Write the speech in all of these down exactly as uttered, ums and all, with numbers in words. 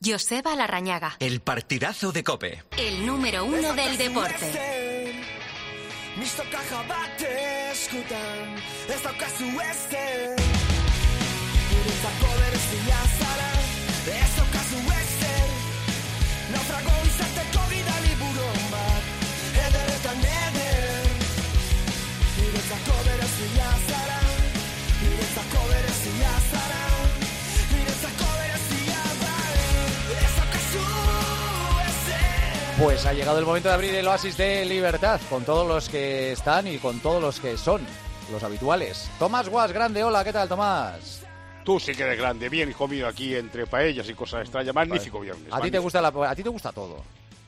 Joseba Larrañaga. El partidazo de COPE. El número uno del deporte. Pues ha llegado el momento de abrir el oasis de libertad con todos los que están y con todos los que son los habituales. Tomás Guas, grande, hola, ¿qué tal, Tomás? Tú sí que eres grande, bien, hijo mío, aquí entre paellas y cosas extrañas. Magnífico viernes. ¿A ti te gusta la, a ti te gusta todo?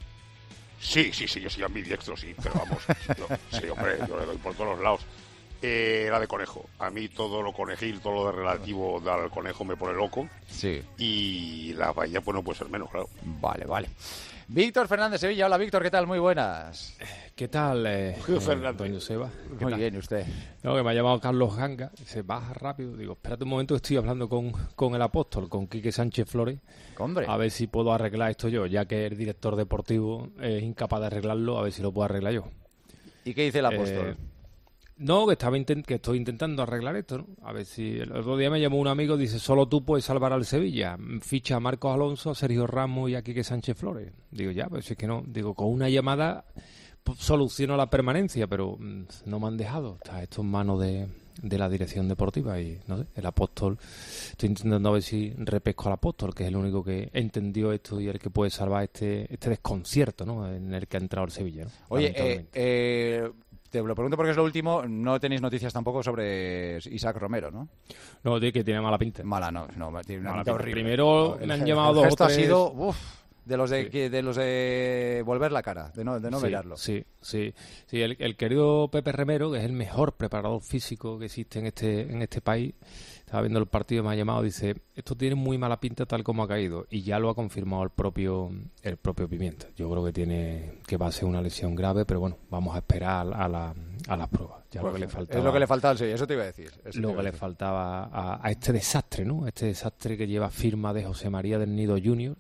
Sí, sí, sí, yo soy ambidiestro, sí, pero vamos, yo, sí, hombre, yo le doy por todos los lados. Eh, la de conejo. A mí todo lo conejil, todo lo de relativo al conejo me pone loco. Sí. Y la paella, pues no puede ser menos, claro. Vale, vale. Víctor Fernández Sevilla, hola Víctor, ¿qué tal? Muy buenas. ¿Qué tal, eh, Fernández? Don Joseba? Muy tal? bien, ¿y usted? No, que me ha llamado Carlos Ganga, se baja rápido. Digo, espérate un momento, estoy hablando con, con el apóstol, con Quique Sánchez Flores. Hombre. A ver si puedo arreglar esto yo, ya que el director deportivo es incapaz de arreglarlo, a ver si lo puedo arreglar yo. ¿Y qué dice el apóstol? Eh, no, que estaba intent- que estoy intentando arreglar esto, ¿no? A ver si... El otro día me llamó un amigo, dice, solo tú puedes salvar al Sevilla. Ficha a Marcos Alonso, a Sergio Ramos y a Quique Sánchez Flores. Digo, ya, pues es que no. Digo, con una llamada pues, soluciono la permanencia, pero mmm, no me han dejado. Está esto en manos de, de la dirección deportiva y, no sé, el apóstol... Estoy intentando a ver si repesco al apóstol, que es el único que entendió esto y el que puede salvar este este desconcierto, ¿no? En el que ha entrado el Sevilla, ¿no? Oye, eh... eh... te lo pregunto porque es lo último, no tenéis noticias tampoco sobre Isaac Romero, ¿no? No, de que tiene mala pinta. Mala, no, no tiene una mala pinta pinta. horrible. Primero el, me han el, llamado el dos gesto o tres... ha sido, uff, de los de, sí. que, de los de volver la cara, de no, de no sí, mirarlo. Sí, sí, sí. El, el querido Pepe Remero, que es el mejor preparador físico que existe en este en este país, estaba viendo el partido, me ha llamado, dice, esto tiene muy mala pinta tal como ha caído, y ya lo ha confirmado el propio el propio Pimienta. Yo creo que tiene que va a ser una lesión grave, pero bueno, vamos a esperar a la a las pruebas. Ya pues lo que le faltaba, es lo que le faltaba al Sevilla, eso te iba a decir. Lo que le faltaba a, a este desastre, ¿no? Este desastre que lleva firma de José María del Nido junior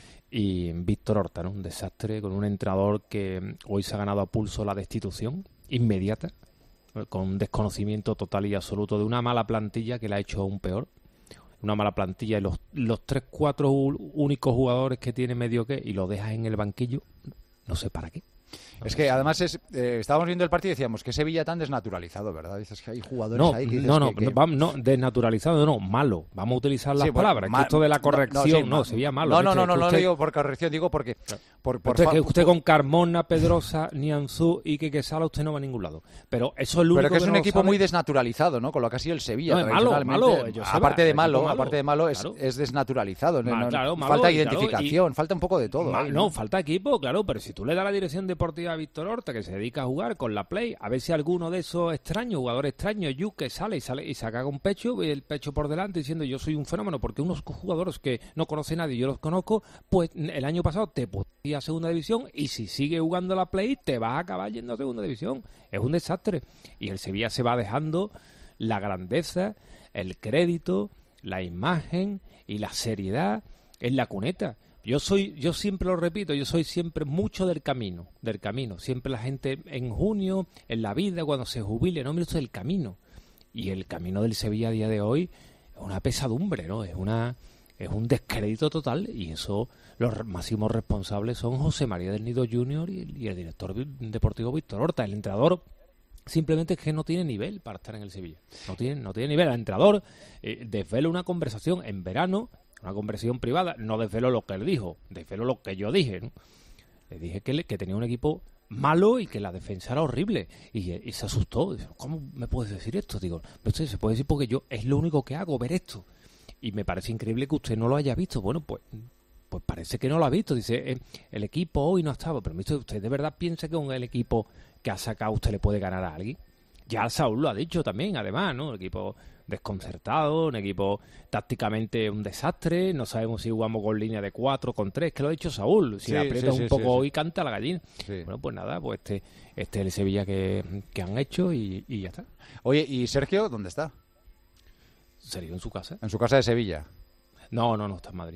y Víctor Horta, ¿no? Un desastre con un entrenador que hoy se ha ganado a pulso la destitución inmediata, con un desconocimiento total y absoluto de una mala plantilla que la ha hecho aún peor. Una mala plantilla y los, los tres, cuatro únicos jugadores que tiene medio que y lo dejas en el banquillo, no sé para qué. Es que además es, eh, estábamos viendo el partido y decíamos que Sevilla tan desnaturalizado, ¿verdad? Dices que hay jugadores no, ahí que dices no, no, que, que... no, no, desnaturalizado no, malo. Vamos a utilizar las sí, bueno, palabras. ma... Que esto de la corrección, no, no, sí, no Sevilla malo. No, no, no, no, usted... no digo por corrección, digo porque... Por, por usted, fa... que usted con Carmona, Pedrosa, Nianzú y Quique Sala usted no va a ningún lado. Pero eso es lo único Pero que es que un no equipo sabe. muy desnaturalizado, ¿no? Con lo que ha sido el Sevilla no, es malo, malo. Aparte de malo, malo, aparte de malo, es, claro. es desnaturalizado. Mal, no, claro, malo, falta y, identificación, claro, y... falta un poco de todo. Mal, ahí, ¿no? ¿no? Falta equipo, claro, pero si tú le das la dirección deportiva a Víctor Horta, que se dedica a jugar con la Play, a ver si alguno de esos extraños, jugadores extraños, Yu, que sale y sale y se caga un pecho, y el pecho por delante diciendo yo soy un fenómeno, porque unos jugadores que no conoce nadie, yo los conozco, pues el año pasado te pusiste a segunda división y si sigue jugando la Play te vas a acabar yendo a segunda división. Es un desastre. Y el Sevilla se va dejando la grandeza, el crédito, la imagen y la seriedad en la cuneta. Yo soy, yo siempre lo repito, yo soy siempre mucho del camino, del camino. Siempre la gente en junio, en la vida, cuando se jubile, no, mira usted el camino. Y el camino del Sevilla a día de hoy es una pesadumbre, ¿no? Es una, es un descrédito total y eso los máximos responsables son José María del Nido junior y, y el director deportivo Víctor Horta. El entrenador simplemente es que no tiene nivel para estar en el Sevilla. No tiene, no tiene nivel. El entrenador eh, desvela una conversación en verano, una conversación privada, no desveló lo que él dijo, desveló lo que yo dije, ¿no? Le dije que, le, que tenía un equipo malo y que la defensa era horrible. Y, y se asustó. Dice, ¿cómo me puedes decir esto? Digo, no sé, se puede decir porque yo es lo único que hago, ver esto. Y me parece increíble que usted no lo haya visto. Bueno, pues pues parece que no lo ha visto. Dice, eh, el equipo hoy no estaba. Pero ¿usted de verdad piensa que con el equipo que ha sacado usted le puede ganar a alguien? Ya Saúl lo ha dicho también, además, ¿no? El equipo desconcertado, un equipo tácticamente un desastre, no sabemos si jugamos con línea de cuatro, con tres, que lo ha dicho Saúl, si sí, aprietas sí, un sí, poco sí, hoy sí. canta la gallina. Sí. Bueno, pues nada, pues este, este es el Sevilla que, que han hecho y, y ya está. Oye, ¿y Sergio dónde está? Sergio en su casa. En su casa de Sevilla. No, no, no, está en Madrid.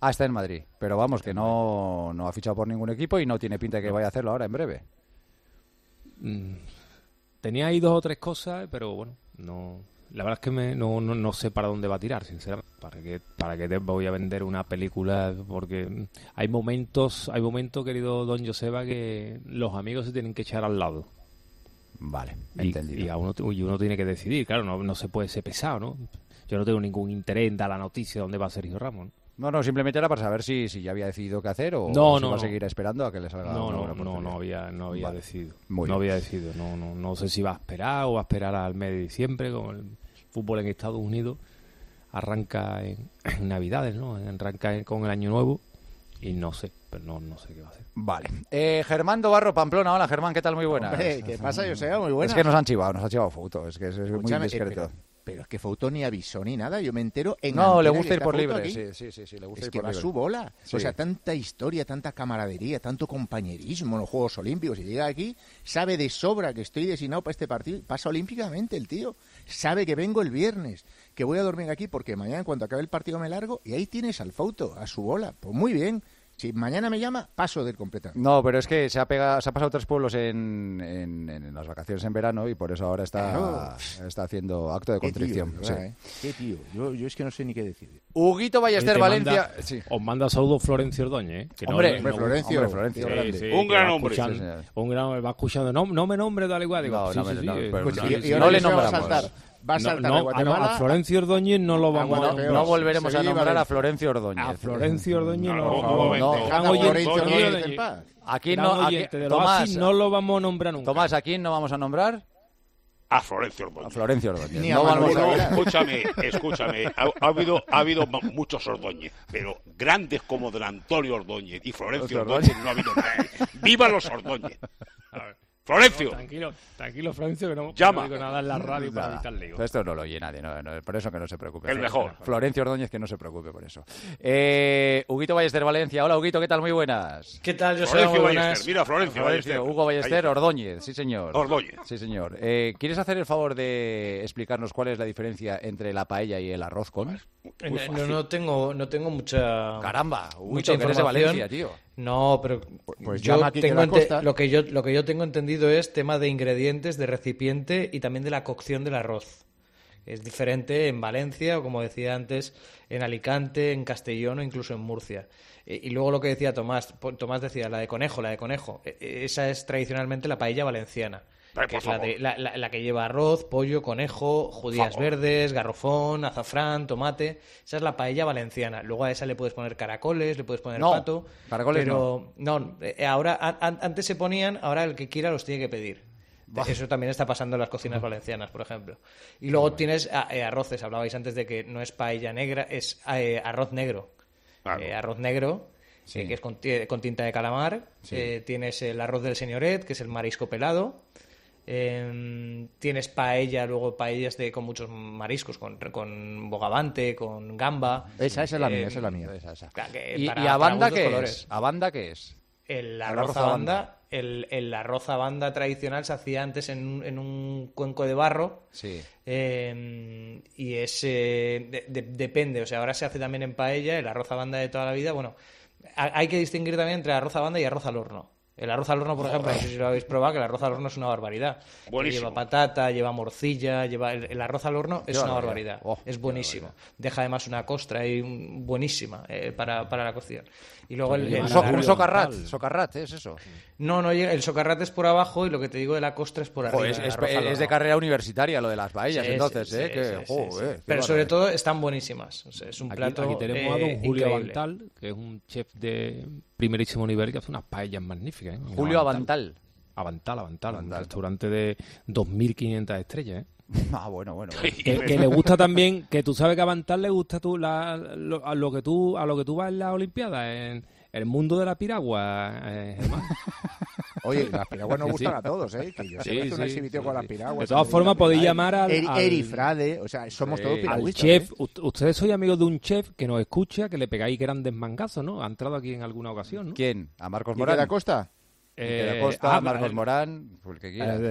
Ah, está en Madrid. Pero vamos, que no, no ha fichado por ningún equipo y no tiene pinta de que vaya a hacerlo ahora en breve. Mm, tenía ahí dos o tres cosas, pero bueno, no. La verdad es que me, no, no, no sé para dónde va a tirar, sinceramente. ¿Para qué, para qué te voy a vender una película? Porque hay momentos, hay momentos, querido don Joseba, que los amigos se tienen que echar al lado. Vale, Y, entendido. y, a uno, y uno tiene que decidir, claro, no, no se puede ser pesado, ¿no? Yo no tengo ningún interés en dar la noticia de dónde va Sergio Ramos, ¿no? No, no, simplemente era para saber si, si ya había decidido qué hacer o No, si no, va a no. seguir esperando a que le salga No, una no, buena no, oportunidad. no había, no había Vale. decidido. Muy no bien. había decidido. No, no, no sé si va a esperar o va a esperar al mes de diciembre, con el fútbol en Estados Unidos. Arranca en, en Navidades, ¿no? Arranca en- con el Año Nuevo y no sé, pero no, no sé qué va a hacer. Vale. Eh, Germán Dobarro, Pamplona. Hola, Germán, ¿qué tal? Muy buenas. Hombre, ¿qué pasa, Joseba? Muy buenas. Es que nos han chivado, nos ha chivado Fouto. Es que es, es muy Escúchame, eh, discreto. pero, pero es que Fouto ni avisó ni nada. Yo me entero en No, le antena gusta que ir está por Fouto libre. aquí. Sí, sí, sí, sí, le gusta Es ir que por va a libre. su bola. Sí. O sea, tanta historia, tanta camaradería, tanto compañerismo en los Juegos Olímpicos. Y llega aquí, sabe de sobra que estoy designado para este partido. Pasa olímpicamente el tío. Sabe que vengo el viernes, que voy a dormir aquí porque mañana en cuanto acabe el partido me largo. Y ahí tienes al Fouto, a su bola. Pues muy bien. Si mañana me llama, paso del completamente. No, pero es que se ha, pegado, se ha pasado tres pueblos en, en, en las vacaciones en verano y por eso ahora está, Claro. está haciendo acto de Qué tío, contrición. ¿verdad, Sí. eh? Qué tío. Yo, yo es que no sé ni qué decir. Huguito Ballester, Te Valencia. manda- Sí. Os manda saludos Florencio Ordóñez, ¿eh? Que no- Hombre, no- Hombre, Florencio. hombre, Florencio. tío grande. Sí, sí, Un que gran va hombre. escuchando- Sí, señor. un gran, va escuchando. No, no me nombre, dale igual. Digo, No, sí, no sí, me- sí, no, eh, pero Pues, no, y, sí, y no ahora le Joseba va a nombramos. saltar. Va a No, saltar no, de a, no, Guatemala. a Florencio Ordóñez no lo vamos Bueno, a No, peor. no volveremos a Sevilla y nombrar a Valencia. Florencio Ordóñez. A Florencio Ordóñez No, no, no, no, un momento. no. Dejad a Gran oyente, Florencio gran Ordóñez oyente. en paz. Aquí Gran no, aquí- oyente de los Tomás, Oasis no lo vamos a nombrar nunca. Tomás, ¿a quién no vamos a nombrar? A Florencio A Ordóñez. Florencio Ordóñez. Ni a No Manuel vamos a... Aguilar. Escúchame, escúchame. Ha, ha habido, ha habido ma- muchos Ordóñez, pero grandes como don Antonio Ordóñez y Florencio Ordóñez. Ordóñez no ha habido nadie. ¡Viva los Ordóñez! Florencio, Tranquilo, tranquilo, Florencio, que no, Llama. no digo nada en la radio para Nada. evitar lío. Esto no lo oye nadie, no, no, por eso que no se preocupe. El mejor. Florencio Ordóñez, que no se preocupe por eso. Eh, Huguito Ballester, Valencia. Hola, Huguito, ¿qué tal? Muy buenas. ¿Qué tal? Yo soy Florencio muy Ballester. buenas. Mira, Florencio Ballester. Hugo Ballester, Ahí está. Ordóñez, sí señor. Ordóñez. Sí señor. Eh, ¿Quieres hacer el favor de explicarnos cuál es la diferencia entre la paella y el arroz con? Eh, Muy No, fácil. no tengo, no tengo mucha. Caramba, Huguito, mucha que eres de información. Valencia, tío. No, pero Pues yo llama a Quique tengo da ente- Costa. lo que yo lo que yo tengo entendido es tema de ingredientes, de recipiente y también de la cocción del arroz. Es diferente en Valencia o, como decía antes, en Alicante, en Castellón o incluso en Murcia. Eh, Y luego lo que decía Tomás, po- Tomás decía la de conejo, la de conejo. Eh, eh, Esa es tradicionalmente la paella valenciana. Ay, Que por es la, favor. de- la- la- la que lleva arroz, pollo, conejo, judías favor. verdes, garrofón, azafrán, tomate. Esa es la paella valenciana. Luego a esa le puedes poner caracoles, le puedes poner No, pato. caracoles pero no. eh, ahora an- an- antes se ponían, ahora el que quiera los tiene que pedir. Eso también está pasando en las cocinas valencianas, por ejemplo. Y luego tienes ah, eh, arroces. Hablabais antes de que no es paella negra, es eh, arroz negro. Claro. Eh, arroz negro, Sí. eh, que es con, ti- con tinta de calamar. Sí. Eh, tienes el arroz del señoret, que es el marisco pelado. Eh, tienes paella, luego paellas de, con muchos mariscos, con, con bogavante, con gamba. Esa, esa es la Eh, mía, esa es la mía. Esa, esa. Claro, que ¿Y, para- y a para banda gustos qué colores. es? ¿A banda qué es? El El arroz arroz a a banda, banda. el, el arroz a banda tradicional se hacía antes en, un- en un cuenco de barro. Sí. Eh, y es eh, de- de- depende, o sea, ahora se hace también en paella, el arroz a banda de toda la vida. Bueno, ha- hay que distinguir también entre arroz a banda y arroz al horno. El arroz al horno, por ejemplo, no sé si lo habéis probado, que el arroz al horno es una barbaridad. Que Buenísimo. lleva patata, lleva morcilla, lleva el, el arroz al horno es Qué una barbaridad. barbaridad. Oh, es qué buenísimo. Deja además una costra ahí un- buenísima eh, para, para la cocción. Y luego el, Porque el- Un, lleva so- la- un la- socarrat, tal. socarrat, ¿es eso? no, no llega, el socarrat es por abajo y lo que te digo de la costra es por arriba. Jo, es, el es- arroz al es de horno. carrera universitaria lo de las paellas, Sí, entonces, sí, ¿eh? sí, que, sí, sí, jo, sí. eh, qué Pero sobre barbaridad. todo están buenísimas. O sea, es un Aquí, plato aquí tenemos a don eh, Julio increíble. Avantal, que es un chef de primerísimo nivel que hace unas paellas magníficas. ¿eh? Julio Avantal. Avantal, Avantal, Avantal. un restaurante de dos mil quinientas estrellas. ¿eh? Ah, bueno, bueno. bueno. Que, que le gusta también, que tú sabes que a Avantal le gusta tú la, lo, a lo que tú a lo que tú vas en las Olimpiadas, en el mundo de la piragua, eh, Germán. Oye, las piraguas nos Sí, gustan sí. a todos, ¿eh? Que yo Sí, sé que hace una sí, exhibición sí, con sí. las piraguas. De todas formas, podéis llamar al, Eri, al- Eri Frade, o sea, somos Sí, todos al al piragüistas. chef. ¿eh? Ust- Ustedes sois amigos de un chef que nos escucha, que le pegáis grandes mangazos, ¿no? Ha entrado aquí en alguna ocasión, ¿no? ¿Quién? ¿A Marcos ¿Quique Morán? da Costa? Quique da Eh, Costa, ah, Marcos eh, Morán, pues el que quiera. eh,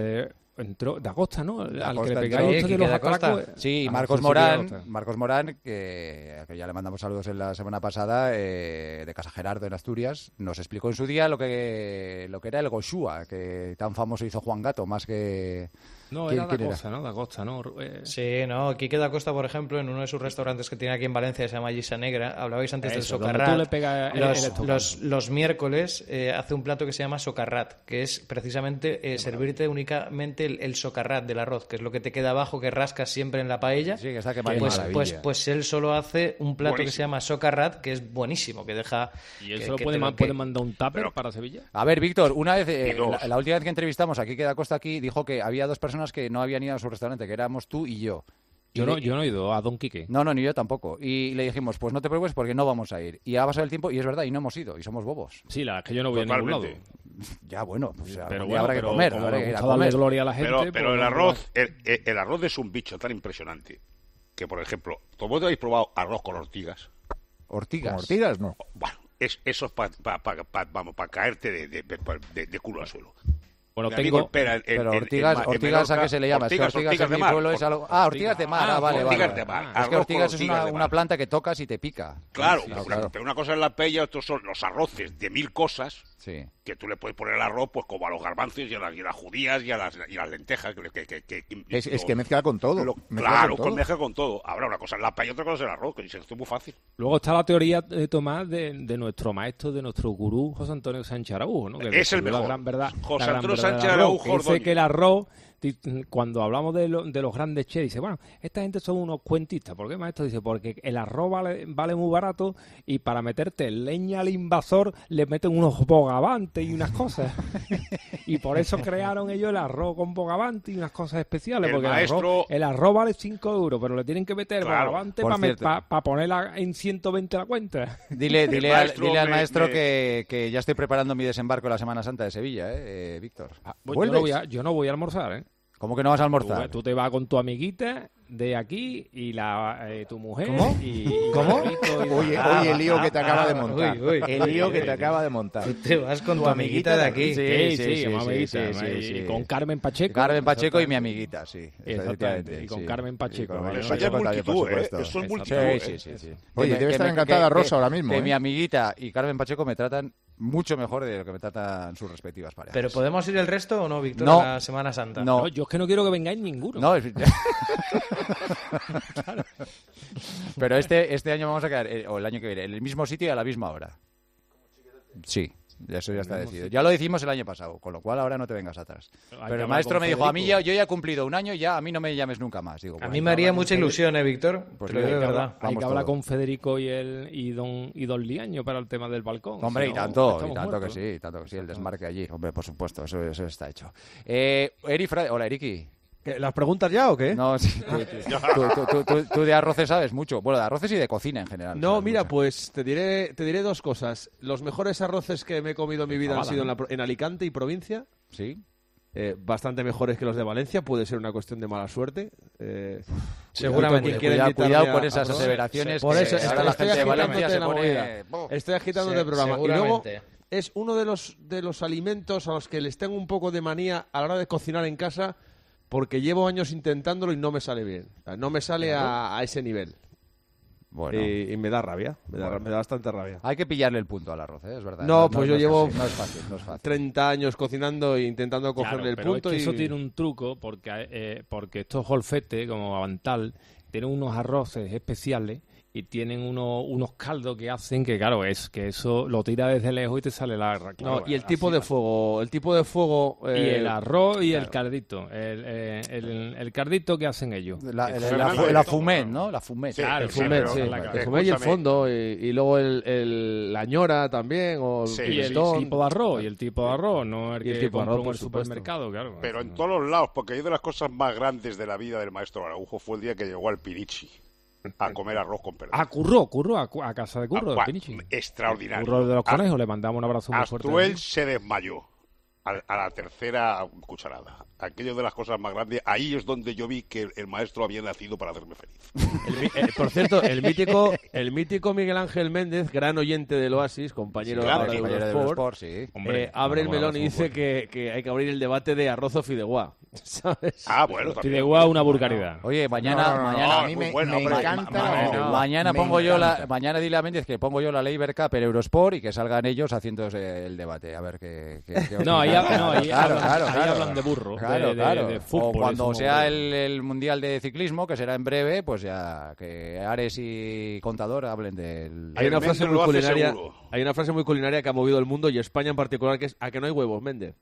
entró Da Costa, ¿no? Da Al Costa que le entró. pegáis Sí, usted de Quique los Da Costa. atracos. Sí, Ah, Marcos sí, Quique Da Morán, Costa. Marcos Morán, que, que ya le mandamos saludos en la semana pasada, eh, de Casa Gerardo en Asturias, nos explicó en su día lo que lo que era el Goshua, que tan famoso hizo Juan Gato, más que... No, ¿Quién- era Da quién era? Costa, ¿no? Da Costa, ¿no? Eh, Sí, no, Quique da Costa, por ejemplo, en uno de sus restaurantes que tiene aquí en Valencia, se llama Gisa Negra, hablabais antes Eso, del donde socarrat. tú le pegas el- los, el estocado. los, los miércoles eh, hace un plato que se llama socarrat, que es precisamente eh, servirte únicamente el, el socarrat del arroz, que es lo que te queda abajo, que rascas siempre en la paella. Sí, que está que pues, maravilla. pues, pues él solo hace un plato que Buenísimo. se llama socarrat, que es buenísimo, que deja... y que- eso que puede, te lo- ma- que- puede mandar un tupper Pero- para Sevilla. A ver, Víctor, una vez, eh, Y dos. la, la última vez que entrevistamos aquí, que Da Costa aquí, dijo que había dos personas que no habían ido a su restaurante, que éramos tú y yo. Y Yo no, le- yo no he ido a Don Quique. No, no, ni yo tampoco. Y le dijimos, pues no te preocupes porque no vamos a ir. Y ha pasado el tiempo y es verdad, y no hemos ido, y somos bobos. Sí, la verdad es que yo no voy a ningún lado. Totalmente. Ya, bueno, pues algún Pero día bueno, habrá que pero comer, como habrá le que ir a gusta darle comer. gloria a la gente... Pero, pues pero el no- arroz, el, el- el arroz es un bicho tan impresionante que, por ejemplo, ¿vosotros habéis probado arroz con ortigas? Ortigas. Como Ortigas, no. Bueno, es, eso es para pa, pa, pa- vamos, pa caerte de, de, de- de culo al suelo. Bueno, Mi amigo tengo... Espera, en- Pero en- en Ortigas, Ma- en Ortigas ¿a Menorca, qué se le llama? Ortigas, es que Ortigas, ortigas en de mi mar. pueblo es algo... Ah, Ortigas de mar, ah, vale, vale. Ortigas de mar. Es que Arroz con Ortigas es ortigas una, de mar. una planta que tocas y te pica. Claro, Sí, pero, claro. pero una cosa es la paella, otros son los arroces de mil cosas Sí. que tú le puedes poner al arroz, pues como a los garbanzos y a las, y a las judías y a las, y a las lentejas. Que, que, que, que- que- Es, es lo- que mezcla con todo. lo- mezcla claro, con con todo. mezcla con todo. Ahora, una cosa es la paella, otra cosa es el arroz, que dice, esto es muy fácil. Luego está la teoría, eh, Tomás, de, de nuestro maestro, de nuestro gurú, José Antonio Sánchez Araújo, ¿no? Que Es el descubrió mejor. la gran verdad, José la gran Antonio verdad del Sánchez arroz, Araújo que dice Ordóñez. que el arroz, ti- cuando hablamos de, lo- de los grandes chefs, dice, bueno, esta gente son unos cuentistas. ¿Por qué, maestro? Dice, porque el arroz vale, vale muy barato y para meterte leña al invasor le meten unos bogavantes y unas cosas. Y por eso crearon ellos el arroz con bogavante y unas cosas especiales, El porque el maestro- arroz, el arroz vale cinco euros, pero le tienen que meter Claro, bogavante por para cierto. ponerla en ciento veinte la cuenta. Dile, El dile, al, maestro dile al me- maestro me- que, que ya estoy preparando mi desembarco en la Semana Santa de Sevilla, ¿eh, eh, Víctor? Pues yo, ¿Vuelves? no voy a, yo no voy a almorzar, ¿eh? ¿Cómo que no vas a Tú, almorzar? tú te vas con tu amiguita de aquí y la eh, tu mujer. ¿Cómo? Y, y ¿Cómo? Carlito y- Oye, oye, el lío que te acaba de montar. Uy, uy. el lío que te acaba de montar. Tú te vas con tu, amiguita de aquí. Sí, sí, Sí, sí, una sí, amiguita, sí, sí, y sí. con Carmen Pacheco. Carmen Pacheco y mi amiguita, sí. Exactamente, efectivamente, y con sí. Carmen Pacheco, Y con ¿vale? Carmen Eso ya es Pacheco también, por multitud, ¿eh? supuesto. Eso es Exacto. multitud, Sí, ¿eh? sí, sí, sí. Oye, Que me- debe que estar me- encantada que- Rosa que- ahora mismo, Que ¿eh? mi amiguita y Carmen Pacheco me tratan mucho mejor de lo que me tratan sus respectivas parejas. ¿Pero podemos ir el resto o no, Víctor, No. a la Semana Santa? No, No, yo es que no quiero que vengáis ninguno. no. es- Pero este, este año vamos a quedar, eh, o el año que viene, en el mismo sitio y a la misma hora. Sí, eso ya está decidido. Ya lo decimos el año pasado, con lo cual ahora no te vengas atrás. Hay que Pero el hablar maestro con me dijo, a mí Federico. ya, yo ya he cumplido un año, ya a mí no me llames nunca más. Digo, A bueno, mí hay me que haría hablar con mucha Federico. ilusión, ¿eh, Víctor? Pues Te lo mira, digo de hay que verdad. hablar- Hay que Vamos hablar todos. con Federico y el y don y don Liaño para el tema del balcón. Hombre, Si y no, tanto, y estamos tanto muertos. que sí, tanto que sí, el desmarque allí. Hombre, por supuesto, eso, eso está hecho. Eh, Eri Fra- Hola, Eriki. ¿Qué, ¿Las preguntas ya o qué? No, sí, tú, tú- tú- tú- tú de arroces sabes mucho. Bueno, de arroces y de cocina en general. No, sabes mira, mucho. pues te diré, te diré dos cosas. Los mejores arroces que me he comido en mi vida han Fabada, sido en, ¿no? la pro- en Alicante y provincia. Sí. Eh, bastante mejores que los de Valencia. Puede ser una cuestión de mala suerte. Eh, Seguramente. quien quiera Cuidado, invitarme cuidado a- con a esas probar. aseveraciones. Por que eso, ahora la estoy gente de Valencia agitándote se la pone. movida. ¡Buf! Estoy agitando Se- el programa. Y luego seguramente. es uno de los, de los alimentos a los que les tengo un poco de manía a la hora de cocinar en casa porque llevo años intentándolo y no me sale bien. O sea, no me sale a, a ese nivel. Bueno, Y, y me da rabia. Me da, Bueno. me da bastante rabia. hay que pillarle el punto al arroz, ¿eh? Es verdad. No, pues yo es llevo- fácil, no es fácil, no es fácil. treinta años cocinando e intentando Claro, cogerle el pero punto es que y... eso tiene un truco porque eh, porque estos golfetes como Avantal tienen unos arroces especiales y tienen uno, unos caldos que hacen que claro es que eso lo tira desde lejos y te sale la No, claro, y el así tipo de va. fuego, el tipo de fuego... y eh, el arroz y el claro. cardito el, eh, el, el cardito que hacen ellos. La, El la, Fernando la, de la todo, fumet, ¿no? ¿no? La fumet. Sí, Claro, El sí, fumet, pero- sí. la- El fumet y el escúchame. fondo. Y, y luego el, el- la ñora también, o el Sí, Y el pimentón. tipo de arroz, y el tipo de arroz, no el Y el que tipo de compro arroz, en por el supuesto. supermercado, claro. Pero en todos los lados, porque una de las cosas más grandes de la vida del maestro Araujo fue el día que llegó al Pirichi a comer arroz con perdón. Ah, curró, curró a, cu- a casa de curro, Ah, de guau, Pinichi. extraordinario. Curro de los Ah, conejos, le mandamos un abrazo muy fuerte. Astruel se desmayó a, a la tercera cucharada. Aquello de las cosas más grandes, ahí es donde yo vi que el, el maestro había nacido para hacerme feliz. El mi- eh, por cierto, el mítico, el mítico Miguel Ángel Méndez, gran oyente del Oasis, compañero Sí, de grande, ahora de Compañero de Eurosport, Eurosport, sí. Hombre, eh, abre el mandamos un melón y abrazo dice que, que hay que abrir el debate de arroz o fideuá. ¿sabes? Ah, bueno, Fideuá una vulgaridad. Oye, mañana, No, no, no, mañana no, a mí muy me, bueno, me hombre. encanta. Ma- la ma- fideuá. mañana Me pongo yo la encanta. mañana dile a Méndez que pongo yo la ley Berca per Eurosport y que salgan ellos haciendo el debate a ver qué, qué, qué No, ahí, opinan. no, ahí, Claro, hablan, claro, ahí claro. hablan de burro, Claro, de, de- claro. de fútbol. O cuando eso, sea de- el, el mundial de ciclismo, que será en breve, pues ya que Ares y Contador hablen del. Hay una El frase Méndez muy lo hace culinaria, seguro. hay una frase muy culinaria que ha movido el mundo y España en particular, que es a que no hay huevos, Méndez.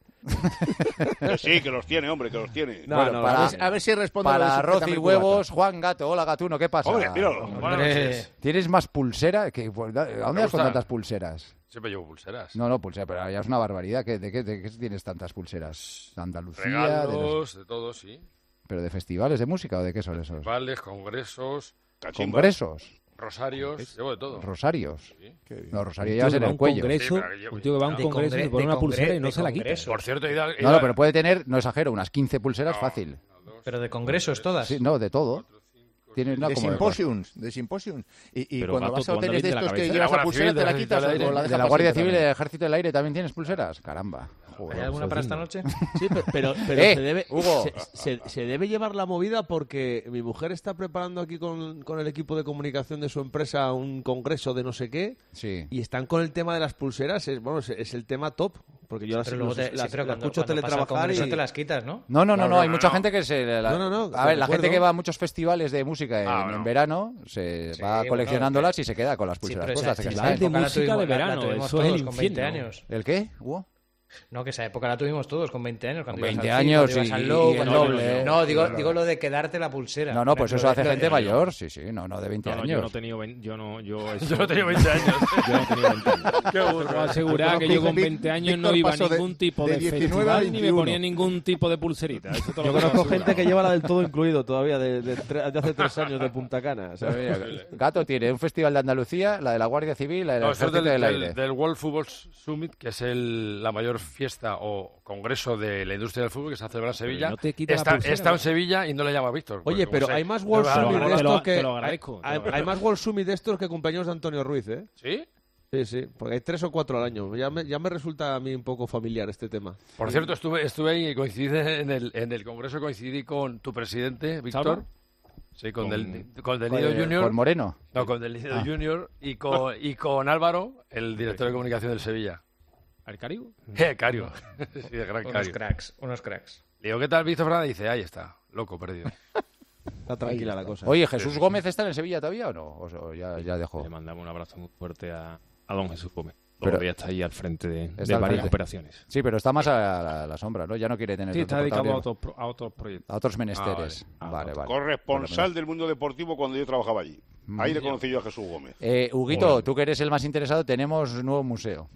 Que sí, que los tiene, hombre, que los tiene. No, Bueno, no, para- A ver, a ver si respondo a lo de Para sujétame arroz y el cubata. huevos, Juan Gato. Hola, Gatuno, ¿qué pasa? Hombre, míralo. Buenas noches. ¿Tienes más pulsera? ¿Qué, pues, ¿A dónde vas con gusta? tantas pulseras? Siempre llevo pulseras. No, no, pulsera, pero ya es una barbaridad. ¿Qué, de, qué, ¿De qué tienes tantas pulseras? ¿De Andalucía? De los- Regalos, de todo, sí. ¿Pero de festivales de música o de qué son esos? Festivales, congresos, Cachimba. ¿Congresos? rosarios, llevo de todo. ¿Rosarios? Sí. No, Rosario Un llevas tío en que va a el un cuello. congreso, Sí, pero que yo- un tío que va a un De congreso y congre- se pone de una pulsera y congre- no de se la quita. congreso. Por cierto, he ido- he No, ido- no, pero puede tener, no exagero, unas quince pulseras fácil. Pero de congresos todas. Sí, no, de todo. Tienes una De como simposiums, de simposiums. Y, y Pero, cuando Gato, vas a tú andas hoteles de bien de la estos que cabeza. llevas De la la pulsera, Guardia ¿te la Civil, quitas del o Ejército o la de dejas la para Guardia siempre Civil y también? del Ejército del Aire también tienes pulseras. Caramba. Joder, ¿Hay alguna para esta noche? Sí, pe- pero, pero Eh, se, debe, Hugo. se, se- se debe llevar la movida porque mi mujer está preparando aquí con, con el equipo de comunicación de su empresa un congreso de no sé qué Sí. y están con el tema de las pulseras. Es, bueno, es, es el tema top porque yo las, Pero luego los- te, sí, las- pero las cuando, escucho cuando pasa el teletrabajar congreso y... te las quitas, ¿no? No, no, no, No, no, no, hay no, mucha no. gente que se... la- No, no, no, a te ver, la gente recuerdo. que va a muchos festivales de música en, Ah, bueno. en verano se Sí, va bueno, coleccionándolas que- y se queda con las Sí, pulseras pero puestas. esa- que esa saben. de época la música tuvimos- de la- la verano, tuvimos eso es todos el con veinte infierno. años. ¿El qué, Hugo? No, que esa época la tuvimos todos con veinte años. Cuando Con ibas veinte al cine, años cuando ibas y- al Low, y el cuando- doble, ¿eh? No, digo, Claro. digo lo de quedarte la pulsera. No, no, pues Lo eso de- hace lo de- gente mayor, sí, sí, no, no de veinte No, no, años. yo no he tenido veinte, yo no, yo, eso- Yo no tenía veinte años. yo no he tenido veinte años. Qué burro. Puedo asegurar que yo con veinte años no Víctor iba a pasó de- ningún tipo de de, diecinueve a festival ni me veintiuno. ponía ningún tipo de pulserita. Eso te lo Yo puedo conozco asegurar. gente que lleva la del todo incluido todavía de, de tre- de hace tres años de Punta Cana. ¿sabes? Pero mira, Gato tiene un festival de Andalucía, la de la Guardia Civil, la del No, eso es Ejército del, del del- Aire. del World Football Summit, que es el- la mayor fiesta o congreso de la industria del fútbol que se hace en Sevilla. no te quita la está, pulsera, está en ¿no? Sevilla y no le llama Víctor. Oye, porque como pero sé- hay más World Te lo Summit de agradezco, estos te que... lo agradezco, te lo Hay, agradezco. hay más World Summit de estos que cumpleaños de Antonio Ruiz, ¿eh? ¿Sí? Sí, sí, porque hay tres o cuatro al año. Ya me, ya me resulta a mí un poco familiar este tema. Por cierto, estuve, estuve ahí y coincidí en el, en el congreso, coincidí con tu presidente, Víctor. ¿Salva? Sí, con, Con- del, con del Con- Nido Junior. Con Moreno. No, con del Nido Ah. Junior y con, y con Álvaro, el director de comunicación del Sevilla. ¿Al Cariu? Eh, Cario. Sí, de gran Unos Cario. cracks, unos cracks. Le digo, ¿qué tal Víctor Fernández? Dice, ahí está, loco, perdido. Está tranquila la cosa. Oye, ¿Jesús Gómez está en Sevilla todavía o no? O sea, ya, ya dejó. Le mandamos un abrazo muy fuerte a, a don Jesús Gómez. Pero- Todavía está ahí al frente de, Está de al varias frente. operaciones. Sí, pero está más a la, a la sombra, ¿no? Ya no quiere tener Sí, tanto está dedicado a protagonismo. otros, pro- a otros proyectos. A otros menesteres. Ah, vale. vale, Ah, vale. Corresponsal del mundo deportivo cuando yo trabajaba allí. Ahí le Bien. conocí yo a Jesús Gómez. Eh, Huguito, Bueno. tú que eres el más interesado, tenemos un nuevo museo.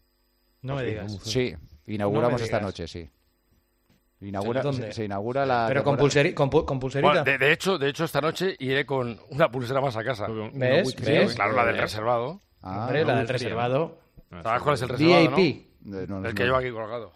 No me digas. Sí, inauguramos No me esta digas. noche, sí. Inaugura, ¿Dónde? se, se inaugura la. Pero con, temporada- pulseri- con, pu- con pulserita. Bueno, de, de hecho, de hecho, esta noche iré con una pulsera más a casa. ¿Ves? ¿Ves? Claro, la del ¿Ves? reservado. Ah, Hombre, la no, del reservado. ¿Sabes cuál es el reservado, V no? I P. de- no, no, El que no. llevo aquí colgado.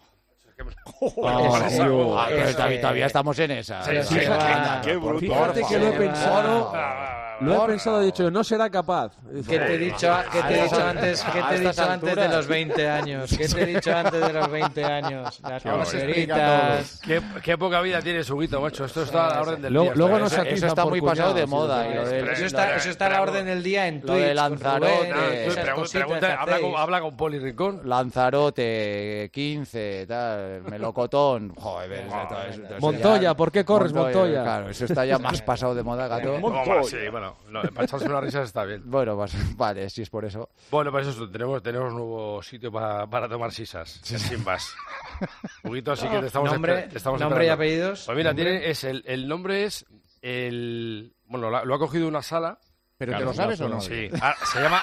Oh, Ese- tío. Ah, pero ese- todavía, todavía estamos en esa. Sí, Venga, sí, venga, sí. venga, Qué por bruto. favor. Fíjate que lo he va. pensado. Lo he pensado y he dicho, no será capaz. ¿Qué te he dicho, qué te he dicho antes, qué te A he estas dicho antes de alturas. los veinte años? ¿Qué te he dicho antes de los veinte años? Las bueno. pulseritas. ¿Qué, qué poca vida tiene su guito, macho. Esto está a la orden del Luego- día. luego esto, nos ¿eh? Eso, atizan eso está por muy cuñados, pasado de sí, moda. sí, y lo Pero del- eso está, eso está a la orden del día en Lo de Twitch. con Lanzarote. Rubén, No, Tú esas pregun- cositas pregunta- que habla, con, hacéis. habla con Poli Rincón. Lanzarote, quince, tal, melocotón. Joder, eso- eso- eso- eso Montoya, ya- ¿por qué corres, Montoya? Claro, eso está ya más pasado de moda, gato. Toma, sí, bueno, no, para echarse unas risas está bien. Bueno, pues, vale, si es por eso. Bueno, pues eso, tenemos, tenemos un nuevo sitio para, para tomar sisas, sin más. Huguito, sí que te estamos, Nombre, esper- te estamos nombre y esperando. apellidos. Pues mira, Nombre. tiene, es el, el nombre es el... Bueno, lo, ha- lo ha cogido una sala. ¿Pero Claro, te lo sabes no, o no? Sí, ah, se llama...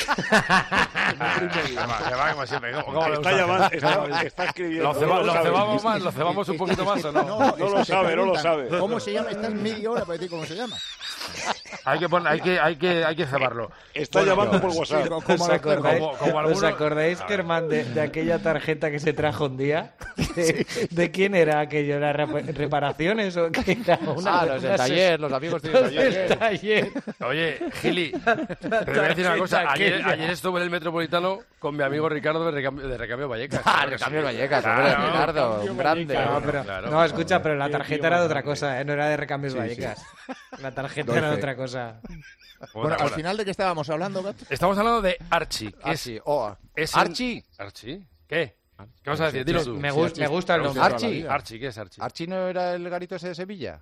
se llama, se llama como siempre. ¿Cómo, cómo le Está, gusta? llamando, está, está escribiendo. ¿Lo, ceba- no lo sabe. cebamos más? ¿Lo cebamos un poquito más o no? No lo es que te sabe, no lo preguntan, sabe. ¿Cómo se llama? Estás media hora para decir cómo se llama. Hay que, poner, hay que, hay que, hay que cebarlo. Está llamando por WhatsApp. Sí, como ¿Os a los perros. acordáis, como- como ¿os alguno- acordáis, Kerman, de, de aquella tarjeta que se trajo un día? ¿De, de quién era aquello? ¿Era rep- reparaciones o qué era? Una, Ah, los del una taller, ses- los amigos de los taller. del taller. Oye, Gili, te voy a decir una cosa. Ayer, ayer estuve en el Metropolitano con mi amigo Ricardo de Recambio, de Recambio Vallecas. Ah, Recambio Vallecas, hombre, Claro. Ricardo, un grande. No, pero, Claro. no, escucha, pero la Qué tarjeta tío era de más otra grande. cosa, ¿eh? No era de Recambios Sí, sí. Vallecas. La tarjeta Doy era de fe. otra cosa. Bueno, Buena, al buena. final, ¿de qué estábamos hablando, Gato? Estamos hablando de Archie. Que Archie, es, oh, es en- Archie. ¿Archie? ¿Qué? ¿Qué vas a decir? Dilo tú. Me, gus- me gusta el nombre. Archie. Archie, ¿qué es Archie? ¿Archie no era el garito ese de Sevilla?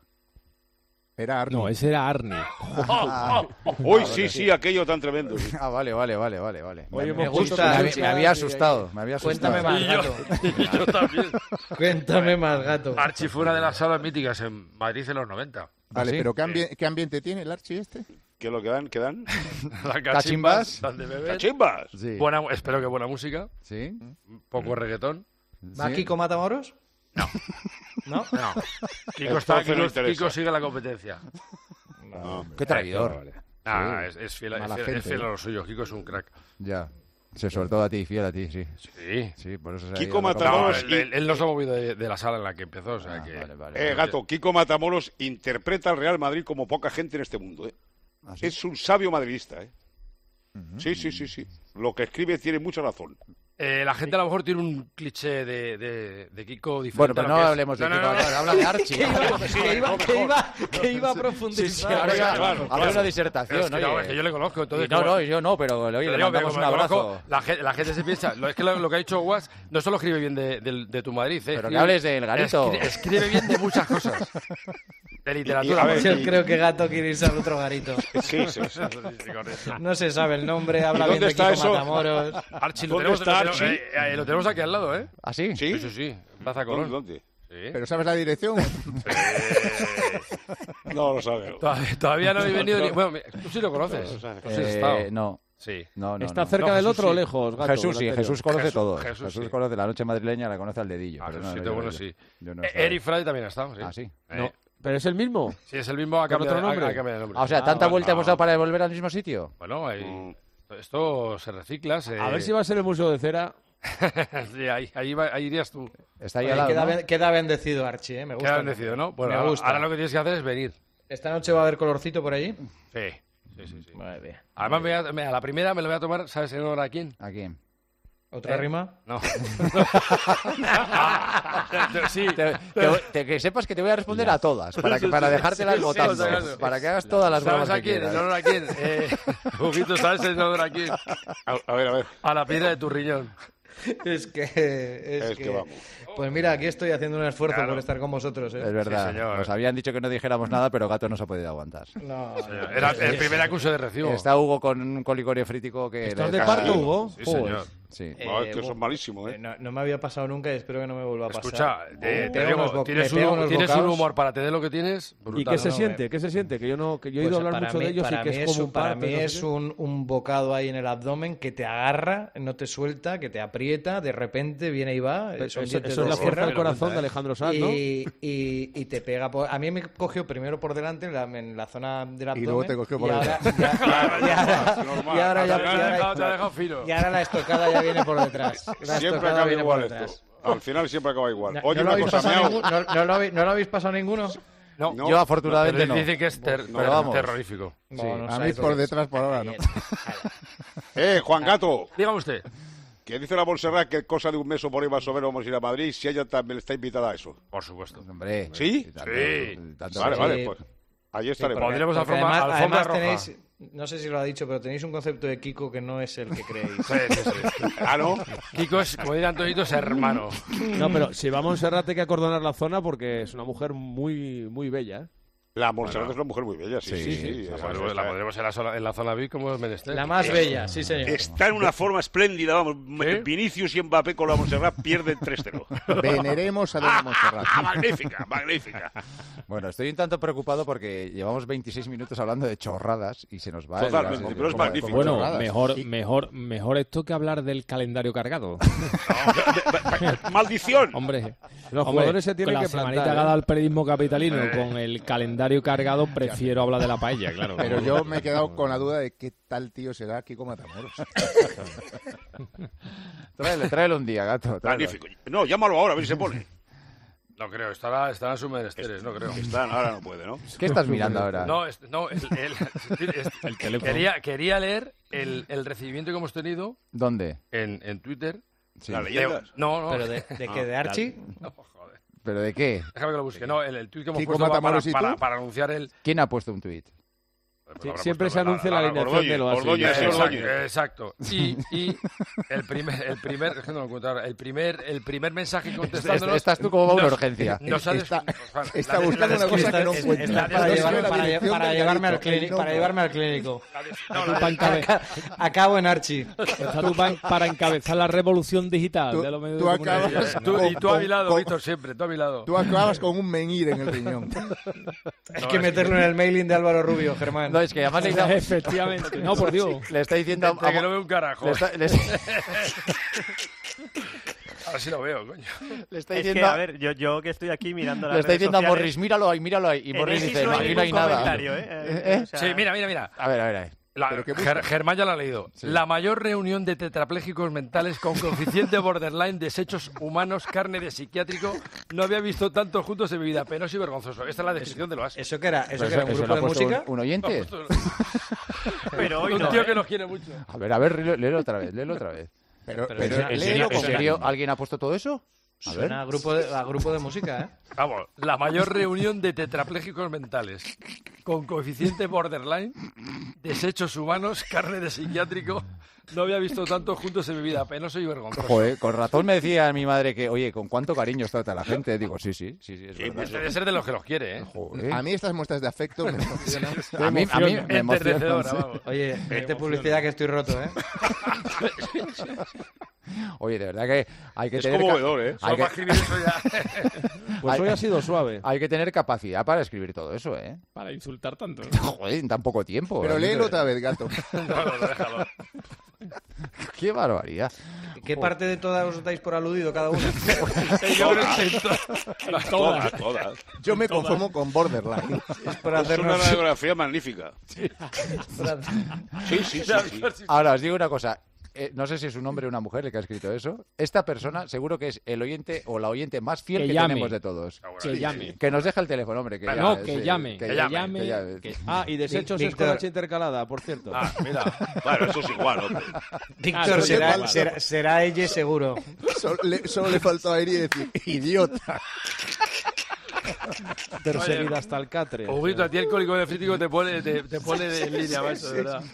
Era Arno. No, ese era Arnie. Ah, Uy, sí, sí, aquello tan tremendo. sí. ah, vale, vale, vale, vale, vale. Oye, me, hemos gusta- puesto me que había, se me echa- había asustado, me había asustado. Cuéntame más, Y yo, gato. y yo también. Cuéntame más, gato. Archie fue una de las salas míticas en Madrid en los noventa. Vale, ¿sí? pero ¿qué, ambi- ¿qué ambiente tiene el Archie este? ¿Qué es lo que dan? ¿Qué dan? Las ¿Cachimbas? dan de beber. ¡Cachimbas! Sí. Buena, espero que buena música. ¿Sí? Un poco reggaetón. ¿Va Sí. Kiko Matamoros? No. ¿No? No. Kiko, Entonces está, no Kiko, interesa. Kiko sigue la competencia. Qué traidor. Vale. Nah, es, es fiel, Mala es fiel- gente, es fiel ¿eh? a lo suyo. Kiko es un crack. Ya. Se sobre todo a ti, fiel a ti, sí. Sí. Sí, por eso se ha Kiko ido a la No, Matamoros copa. él, él- él no se ha movido de, de la sala en la que empezó. O sea Ah, que... vale, vale. Eh, gato, Kiko Matamoros interpreta al Real Madrid como poca gente en este mundo. ¿eh? ¿Ah, sí? Es un sabio madridista. ¿eh? Sí, sí, sí, sí. Lo que escribe tiene mucha razón. Eh, la gente a lo mejor tiene un cliché de, de, de Kiko diferente. Bueno, pero a no lo que es. hablemos de No, Kiko, no, no, no. habla de Archie. Que iba, que iba, que iba, que iba a profundizar. Sí, sí, ahora ya, Claro, hace una disertación, Es que, no, oye. es que yo le conozco. Entonces, Y no, como- no, yo no, pero oye, Pero le digo que mandamos como un le conozco, abrazo. la, gente, la gente se piensa. Lo, es que lo, lo que ha dicho Was no solo escribe bien de, de, de tu Madrid. ¿eh? Pero que Escribe- hables del garito. Escribe, escribe bien de muchas cosas. De literatura. Y- y- a ver, Yo y- creo que Gato quiere irse al otro garito. Sí, sí, sí. Sí, correcto. No se sabe el nombre, habla ¿Y bien dónde de está Kiko eso? Matamoros. Archie, lo ¿Dónde tenemos, está lo, tenemos- Archie? eh, eh, lo tenemos aquí al lado, ¿eh? ¿Ah, sí? ¿Sí? Sí, sí, sí. Plaza ¿Dónde? Colón. ¿Dónde? Sí. ¿Pero sabes la dirección? No lo sabe. Todavía, todavía no he venido ni... Bueno, tú sí lo conoces. Tú sí has Eh, estado. no, Sí. no, no. ¿Está no. cerca No, del Jesús otro o sí. lejos, Gato? Jesús sí, el Jesús anterior? conoce Jesús- todo. Jesús Jesús sí. conoce la noche madrileña, la conoce al dedillo. Ah, pero Jesús no, sí, yo- bueno, yo- sí. yo no Eh, estaba. Eric Fry también ha estado, sí. Ah, sí. Eh, No, ¿pero es el mismo? Sí, es el mismo, ha ¿Con cambiado, otro nombre? ha- ha cambiado de nombre. Ah, o sea, Ah, ¿tanta bueno, vuelta no. hemos dado para volver al mismo sitio? Bueno, hay- Mm. esto se recicla. Se... A ver si va a ser el Museo de Cera. Sí, ahí, ahí, va- ahí irías tú. Está ahí Oye, al lado, queda, ¿no? ben- queda bendecido, Archie, ¿eh? Me gusta. Queda bendecido, ¿no? Bueno, Me ahora- gusta. ahora lo que tienes que hacer es venir. ¿Esta noche va a haber colorcito por allí? Sí, sí, sí. sí. Muy bien. Además, me voy a, me- a la primera me lo voy a tomar, ¿sabes en honor a quién? ¿A quién? ¿Otra ¿Eh? rima? No. Sí, te- te- te- que sepas que te voy a responder a todas, para, que, para dejártelas Sí, sí, votando, sí, sí, sí. para que hagas todas las ¿Sabes bromas a que quién? quieras. ¿En honor a quién? Eh, Huguito, ¿sabes en honor a quién? A, a ver, a ver. A la piedra de tu riñón. Es que... Es, Es que vamos. Pues mira, aquí estoy haciendo un esfuerzo Claro. por estar con vosotros, ¿eh? Es verdad, Sí, señor. nos habían dicho que no dijéramos nada, pero Gato no se ha podido aguantar. No, no. Era el primer acuse de recibo. Está Hugo con un colicorio frítico que... ¿Estás le- de parto, Hugo? Sí, Joder. señor. Sí. No, es Eh, que bu- son malísimos, Eh, ¿eh? No, no me había pasado nunca y espero que no me vuelva a pasar. Escucha, Me te, te pego digo, unos bo- tienes, me pego un, unos tienes un bocados. humor para tener lo que tienes. ¿Y brutal. qué se no, siente? eh. ¿Qué se siente? Que yo no, que yo he Pues oído hablar para mucho mí- de ellos y para que mí es como un para parto, mí no sé es qué. un, un bocado ahí en el abdomen que te agarra, no te suelta, que te aprieta, de repente viene y va. eh, Eso, son eso dientes es de la fuerza sierra. del corazón de Alejandro Sanz, ¿no? Y, y, y te pega por... A mí me cogió primero por delante en la, en la zona del abdomen. Y luego te cogió por y ahora, detrás. ya- ya- y ahora- Normal. y ahora ya- Te y ha ahora- dejado- te ha dejado fino. y ahora la estocada ya viene por detrás. La Siempre estocada acaba viene igual por detrás. esto. Al final siempre acaba igual. No, Oye, ¿no lo una habéis cosa, pasado me ningún- no, no lo habéis, ¿No lo habéis pasado ninguno? No, No. Yo afortunadamente pero no. dicen que es ter- Pero vamos. terrorífico. No, no A mí sabéis lo por que es. detrás por ahora no. Eh, Juan Gato, Dígame usted. que dice la Montserrat que cosa de un mes o por ahí más o menos vamos a ir a Madrid, si ella también está invitada a eso. Por supuesto. Hombre, ¿Sí? tanto- Sí. tanto- Vale, Sí. vale, pues allí estaremos. porque- Pondremos porque alfombra- además, alfombra además roja. tenéis, no sé si lo ha dicho, pero tenéis un concepto de Kiko que no es el que creéis. Sí, sí, sí. Ah, ¿no? Kiko es, como diría Antonito, es hermano. No, pero si va a Montserrat hay que acordonar la zona porque es una mujer muy, muy bella, ¿eh? La Montserrat es una mujer muy bella, sí, sí, Sí, sí. sí, esa- La, esa- la pondremos en la, zona, en la zona V I P como es menester. La más bella, sí señor. Está en una forma espléndida, vamos. ¿Sí? Vinicius y Mbappé con la Montserrat pierden tres cero. Veneremos a Doña Montserrat. Ah, magnífica, magnífica. Bueno, estoy un tanto preocupado porque llevamos veintiséis minutos hablando de chorradas y se nos va... el- Totalmente, las- pero es como- magnífico. como Bueno, chorradas. mejor, Y- mejor, mejor esto que hablar del calendario cargado. Maldición. Hombre, Los hombre, jugadores se tienen con que la semanita plantar, que ha ¿eh? dado el periodismo capitalino con el calendario cargado, prefiero hablar de la paella, claro. Pero yo me he quedado con la duda de qué tal tío será Kiko Matamoros. Tráele, tráele un día, gato. tráelo. Magnífico. No, llámalo ahora, a ver si se pone. No creo, estará, estará en sus menesteres, no creo. Está, ahora no puede, ¿no? ¿Qué estás mirando ahora? No, es- no el, el- es- El teléfono. quería, quería leer el, el recibimiento que hemos tenido ¿Dónde? en, en Twitter. Sí. Las De- leyendas. no, no. ¿Pero de, de qué? ¿De Archie? No, joder. ¿Pero de qué? Déjame que lo busque. No, el, el tweet que hemos Kiko puesto para, Matamoros y para, tú. para anunciar el... ¿Quién ha puesto un tuit? Sí, habrá siempre puesto se anuncia la alineación de los Ordóñez, Oasis. sí, Exacto, Ordóñez. exacto. Y, y el primer, el primer, es que no lo encuentro ahora, el primer, el primer mensaje contestándonos. Estás tú como va una nos- urgencia. nos ha des- Está- Juan, está la des- buscando la una cosa que no descripción- encuentra. la Para, No descripción- sabe llevar- la para, dirección para del llevarme, al garito, clínico, el para nombre. llevarme al clínico. no, Tú la- para encabe- Aca- Acabo en Archie. Está tú pa- para encabezar la revolución digital Tú- de los medios tú de comunicación. acabas- Tú- y tú a mi Con- lado, con- Víctor, siempre, tú a mi lado. Tú acabas con un menhir en el riñón. Hay No, que es meterlo en el mailing de Álvaro Rubio, Germán. No, es que además le, está- Efectivamente. No, por Dios. le está diciendo... De que no veo un carajo. le está, le- Ahora sí lo veo, coño. le está Es diciendo... que, a ver, yo, yo que estoy aquí mirando las le está redes diciendo a sociales, Morris, míralo ahí, míralo ahí. Y en Morris X dice, no no, hay aquí no hay ningún nada. comentario, ¿eh? ¿Eh? O sea, Sí, mira, mira, mira. A ver, a ver, a ver. La- ¿Pero qué Ger- busca? Germán ya lo ha leído. La mayor reunión de tetrapléjicos mentales con coeficiente borderline, desechos humanos, carne de psiquiátrico. No había visto tantos juntos en mi vida. Penoso y vergonzoso. Esta es la descripción de lo has. ¿Eso qué era? ¿Eso Pero qué era? ¿Un eso grupo lo ha de puesto música? Un, un oyente? Pero hoy Un no, tío ¿eh? que nos quiere mucho. A ver, a ver, léelo, léelo otra vez, léelo otra vez. Pero, Pero pero, ¿en ¿En léelo serio, con ¿en serio calma. alguien ha puesto todo eso? A ver. Suena a grupo de, a grupo de música, ¿eh? Vamos, la mayor reunión de tetrapléjicos mentales con coeficiente borderline, desechos humanos, carne de psiquiátrico. No había visto tantos juntos en mi vida. Penoso y vergonzoso. Joder, con razón me decía mi madre que, oye, ¿con cuánto cariño os trata la gente? Digo, sí, sí, sí, sí, es verdad. Pues debe ser de los que los quiere, ¿eh? Joder. A mí estas muestras de afecto me emocionan. A mí, a mí me emociona. Enternecedora, vamos. Oye, vete publicidad que estoy roto, ¿eh? Oye, de verdad que hay que Es tener... ca- conmovedor, ¿eh? Hay Solo que, para escribir eso ya. Pues Hay- hoy ha sido suave. hay que tener capacidad para escribir todo eso, ¿eh? Para insultar tanto. Joder, en tan poco tiempo. Pero ¿eh? léelo otra vez, gato. No, no, déjalo. Qué barbaridad. ¿Qué parte de todas os dais por aludido cada uno? Yo creo que en to- Todas, todas. Yo me conformo con borderline. Es por Es una hacernos... radiografía magnífica. Sí, sí, sí. sí. Ahora, os digo una cosa. Eh, no sé si es un hombre o una mujer el que ha escrito eso. Esta persona seguro que es el oyente o la oyente más fiel Que que, llame. tenemos de todos. Que llame. Que nos deje el teléfono, hombre. Que No, llame, que sí, llame. que Que llame, llame. que llame. que- Ah, y desechos es Víctor. con H intercalada, por cierto. Ah, mira. Bueno, eso es igual, hombre. Víctor, no será, te falta. será, será ella seguro. Solo le, solo le faltó a Eri decir, idiota. Tercerida hasta el catre. Huguito, a ti el cólico nefrítico te pone, te, te pone de línea, macho, de verdad.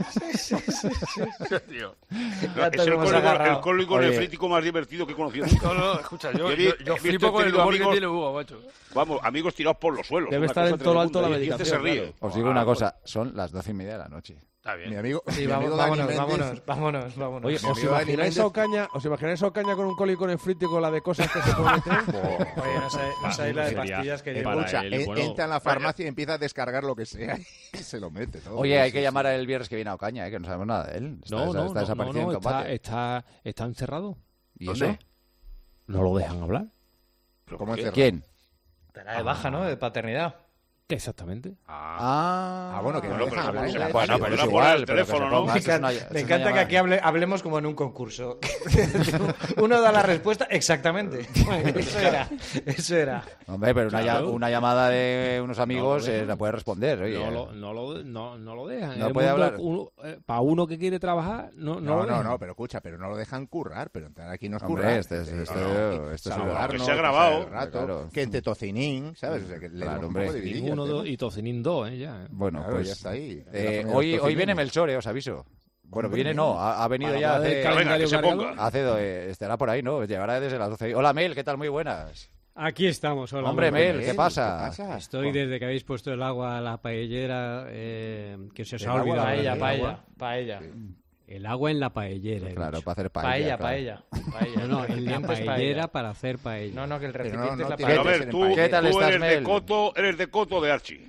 Tío. Ya te Es el hemos cólico, agarrado. el cólico Oye. nefrítico más divertido que he conocido. No, no, escucha, yo, Yo vi- yo, yo he flipo visto, con he el tenido humor que amigos- tiene Hugo, macho. Vamos, amigos tirados por los suelos. Debe una estar cosa en todo lo alto tremenda. la Y este se meditación, ríe. Os digo una cosa. Son las doce y media de la noche. Está bien. Mi amigo, Sí, mi vamos, amigo Dani vámonos, Méndez- vámonos, vámonos, vámonos. Oye, Mi ¿os amigo Dani imagináis Méndez- a Ocaña, ¿os imagináis a Ocaña con un cólico nefrítico, la de cosas que se puede meter? Oye, no sabéis no sabéis la de sería- pastillas que eh, llevo. para Escucha, él, en- bueno, entra en la farmacia y empieza a descargar lo que sea y se lo mete todo. Oye, hay Sí, que sí. llamar el viernes que viene a Ocaña, ¿eh? Que no sabemos nada de él. Está, No, está- no, está no, desaparecido no, en está, combate. está, está encerrado. ¿Y ¿Dónde? eso? No lo dejan hablar. ¿Cómo encerrado? ¿Quién? Estará de baja, ¿no? De paternidad. Exactamente. Ah, Ah, bueno, que no Bueno, dejan pero hablar. se- en la Bueno, radio. pero es Podrá igual. poner el pero que se teléfono, ¿no? ponga, Me eso es una- encanta, eso me es una encanta que llamada. aquí hable- hablemos como en un concurso. Uno da la respuesta exactamente. Eso era. Eso era. Hombre, pero una, ya- Claro. una llamada de unos amigos No, eh, bueno. la puede responder. Oye. No lo, no, lo, no, no lo dejan. No En el puede mundo, hablar. uno- eh, para uno que quiere trabajar, no, no, No, lo no, dejan. no, pero escucha, pero no lo dejan currar, pero entrar aquí no es Hombre, currar. este es- Eh, esto- no, esto es saludarnos, que se ha grabado. pasar el rato, Claro. que entre tocinín, ¿sabes? O sea, que le Claro, damos un hombre. poco de vidilla Ninguno al do- tema. y Tocinín dos, ¿eh? Ya. Bueno, Claro, pues ya está ahí. eh, La familia de los hoy, hoy tocinín. viene Melchor, eh, os aviso. Bueno, Hombre, viene no, ha, ha venido Para ya hablar del hace, Venga, calendario que se cargado. ponga. hace do- eh, estará por ahí, ¿no? Llegará desde las doce. Hola, Mel, ¿qué tal? Muy buenas. Aquí estamos, hola. Hombre, muy buenas. Mel, ¿qué pasa? Estoy desde que habéis puesto el agua a la paellera, eh, que se os El ha agua, olvidado. Paella, el paella, agua. paella. El agua en la paellera. he Claro, dicho. para hacer paella. Paella, claro. paella. paella. No, no, en la Recipiente es paellera para hacer paella. No, no, que el Pero recipiente no, no es la tiene- Pero a paella. ver, tú, ¿Qué tal tú estás, eres de Mel? Coto, eres de Coto de Archie.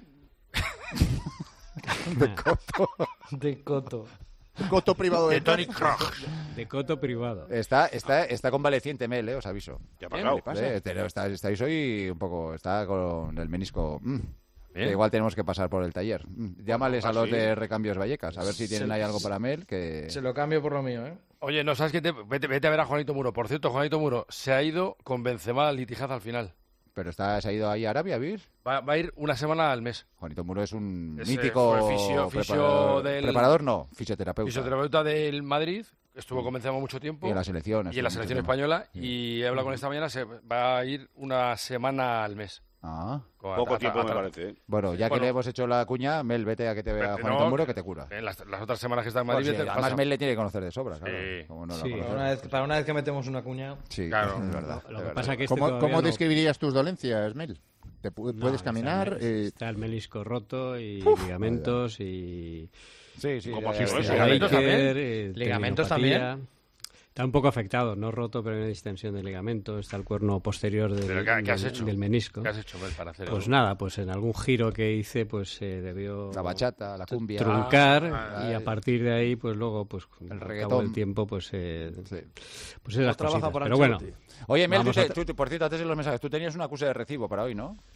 De coto. Coto privado de, De Tony Kroos. De coto privado. Está, está, está convaleciente Mel, eh, os aviso. ¿Qué ha pasado? Eh, pero está- estáis hoy un poco, está con el menisco. mm, Bien. que igual tenemos que pasar por el taller. Mm, Llámales ah, a los sí. de Recambios Vallecas, a ver si tienen Se- ahí algo para Mel. Que... Se lo cambio por lo mío, ¿eh? Oye, no sabes que te... vete, vete a ver a Juanito Muro. Por cierto, Juanito Muro se ha ido con Benzema al Litijaz al final. ¿Pero está, se ha ido ahí a Arabia a vivir? Va, va a ir una semana al mes. Juanito Muro es un Ese mítico fue fisio- fisio preparador, del- preparador, no, fisioterapeuta. Fisioterapeuta del Madrid, estuvo con Benzema mucho tiempo. Y en la selección. Y en la estuvo selección mucho tiempo. española. Y he hablado con él esta mañana, se va a ir una semana al mes. Ah. Con- Poco a- a- tiempo a- me a- parece, ¿eh? Bueno, ya Bueno. que le hemos hecho la cuña, Mel, vete a que te vea Pero Juanito no, Muro, que- que te cura. En las, las otras semanas que está en Pues Madrid, sí, vete- además pasa. Mel le tiene que conocer de sobra, claro. Sí. Como no lo Sí, conoce. para una, vez, para una vez que metemos una cuña... Sí, Claro. es verdad. Lo es que verdad. pasa es que este ¿Cómo, todavía cómo no- describirías tus dolencias, Mel? ¿Te pu- No, ¿Puedes está caminar? el- Eh, Está el menisco roto y ligamentos y... Sí, sí. ¿Cómo ya- ha sido ya- eso? ya- ¿Ligamentos también? Baker, eh, ¿Ligamentos tendinopatía. también? Está un poco afectado, no roto, pero hay una distensión del ligamento. Está el cuerno posterior del, ¿Pero qué, qué has del- hecho? del menisco. ¿Qué has hecho, Mel, para hacer Pues eso? nada, pues en algún giro que hice, pues eh, debió La bachata, la cumbia. truncar Ah, y a partir de ahí, pues luego, pues El al cabo reggaetón. del tiempo, pues, eh, Sí. pues esas trabaja cositas. para Pero bueno, Ancelotti. Oye, Mel, tú, Vamos a te- tra- tú- tú- por cierto, antes de los mensajes, tú tenías una acusa de recibo para hoy, ¿no?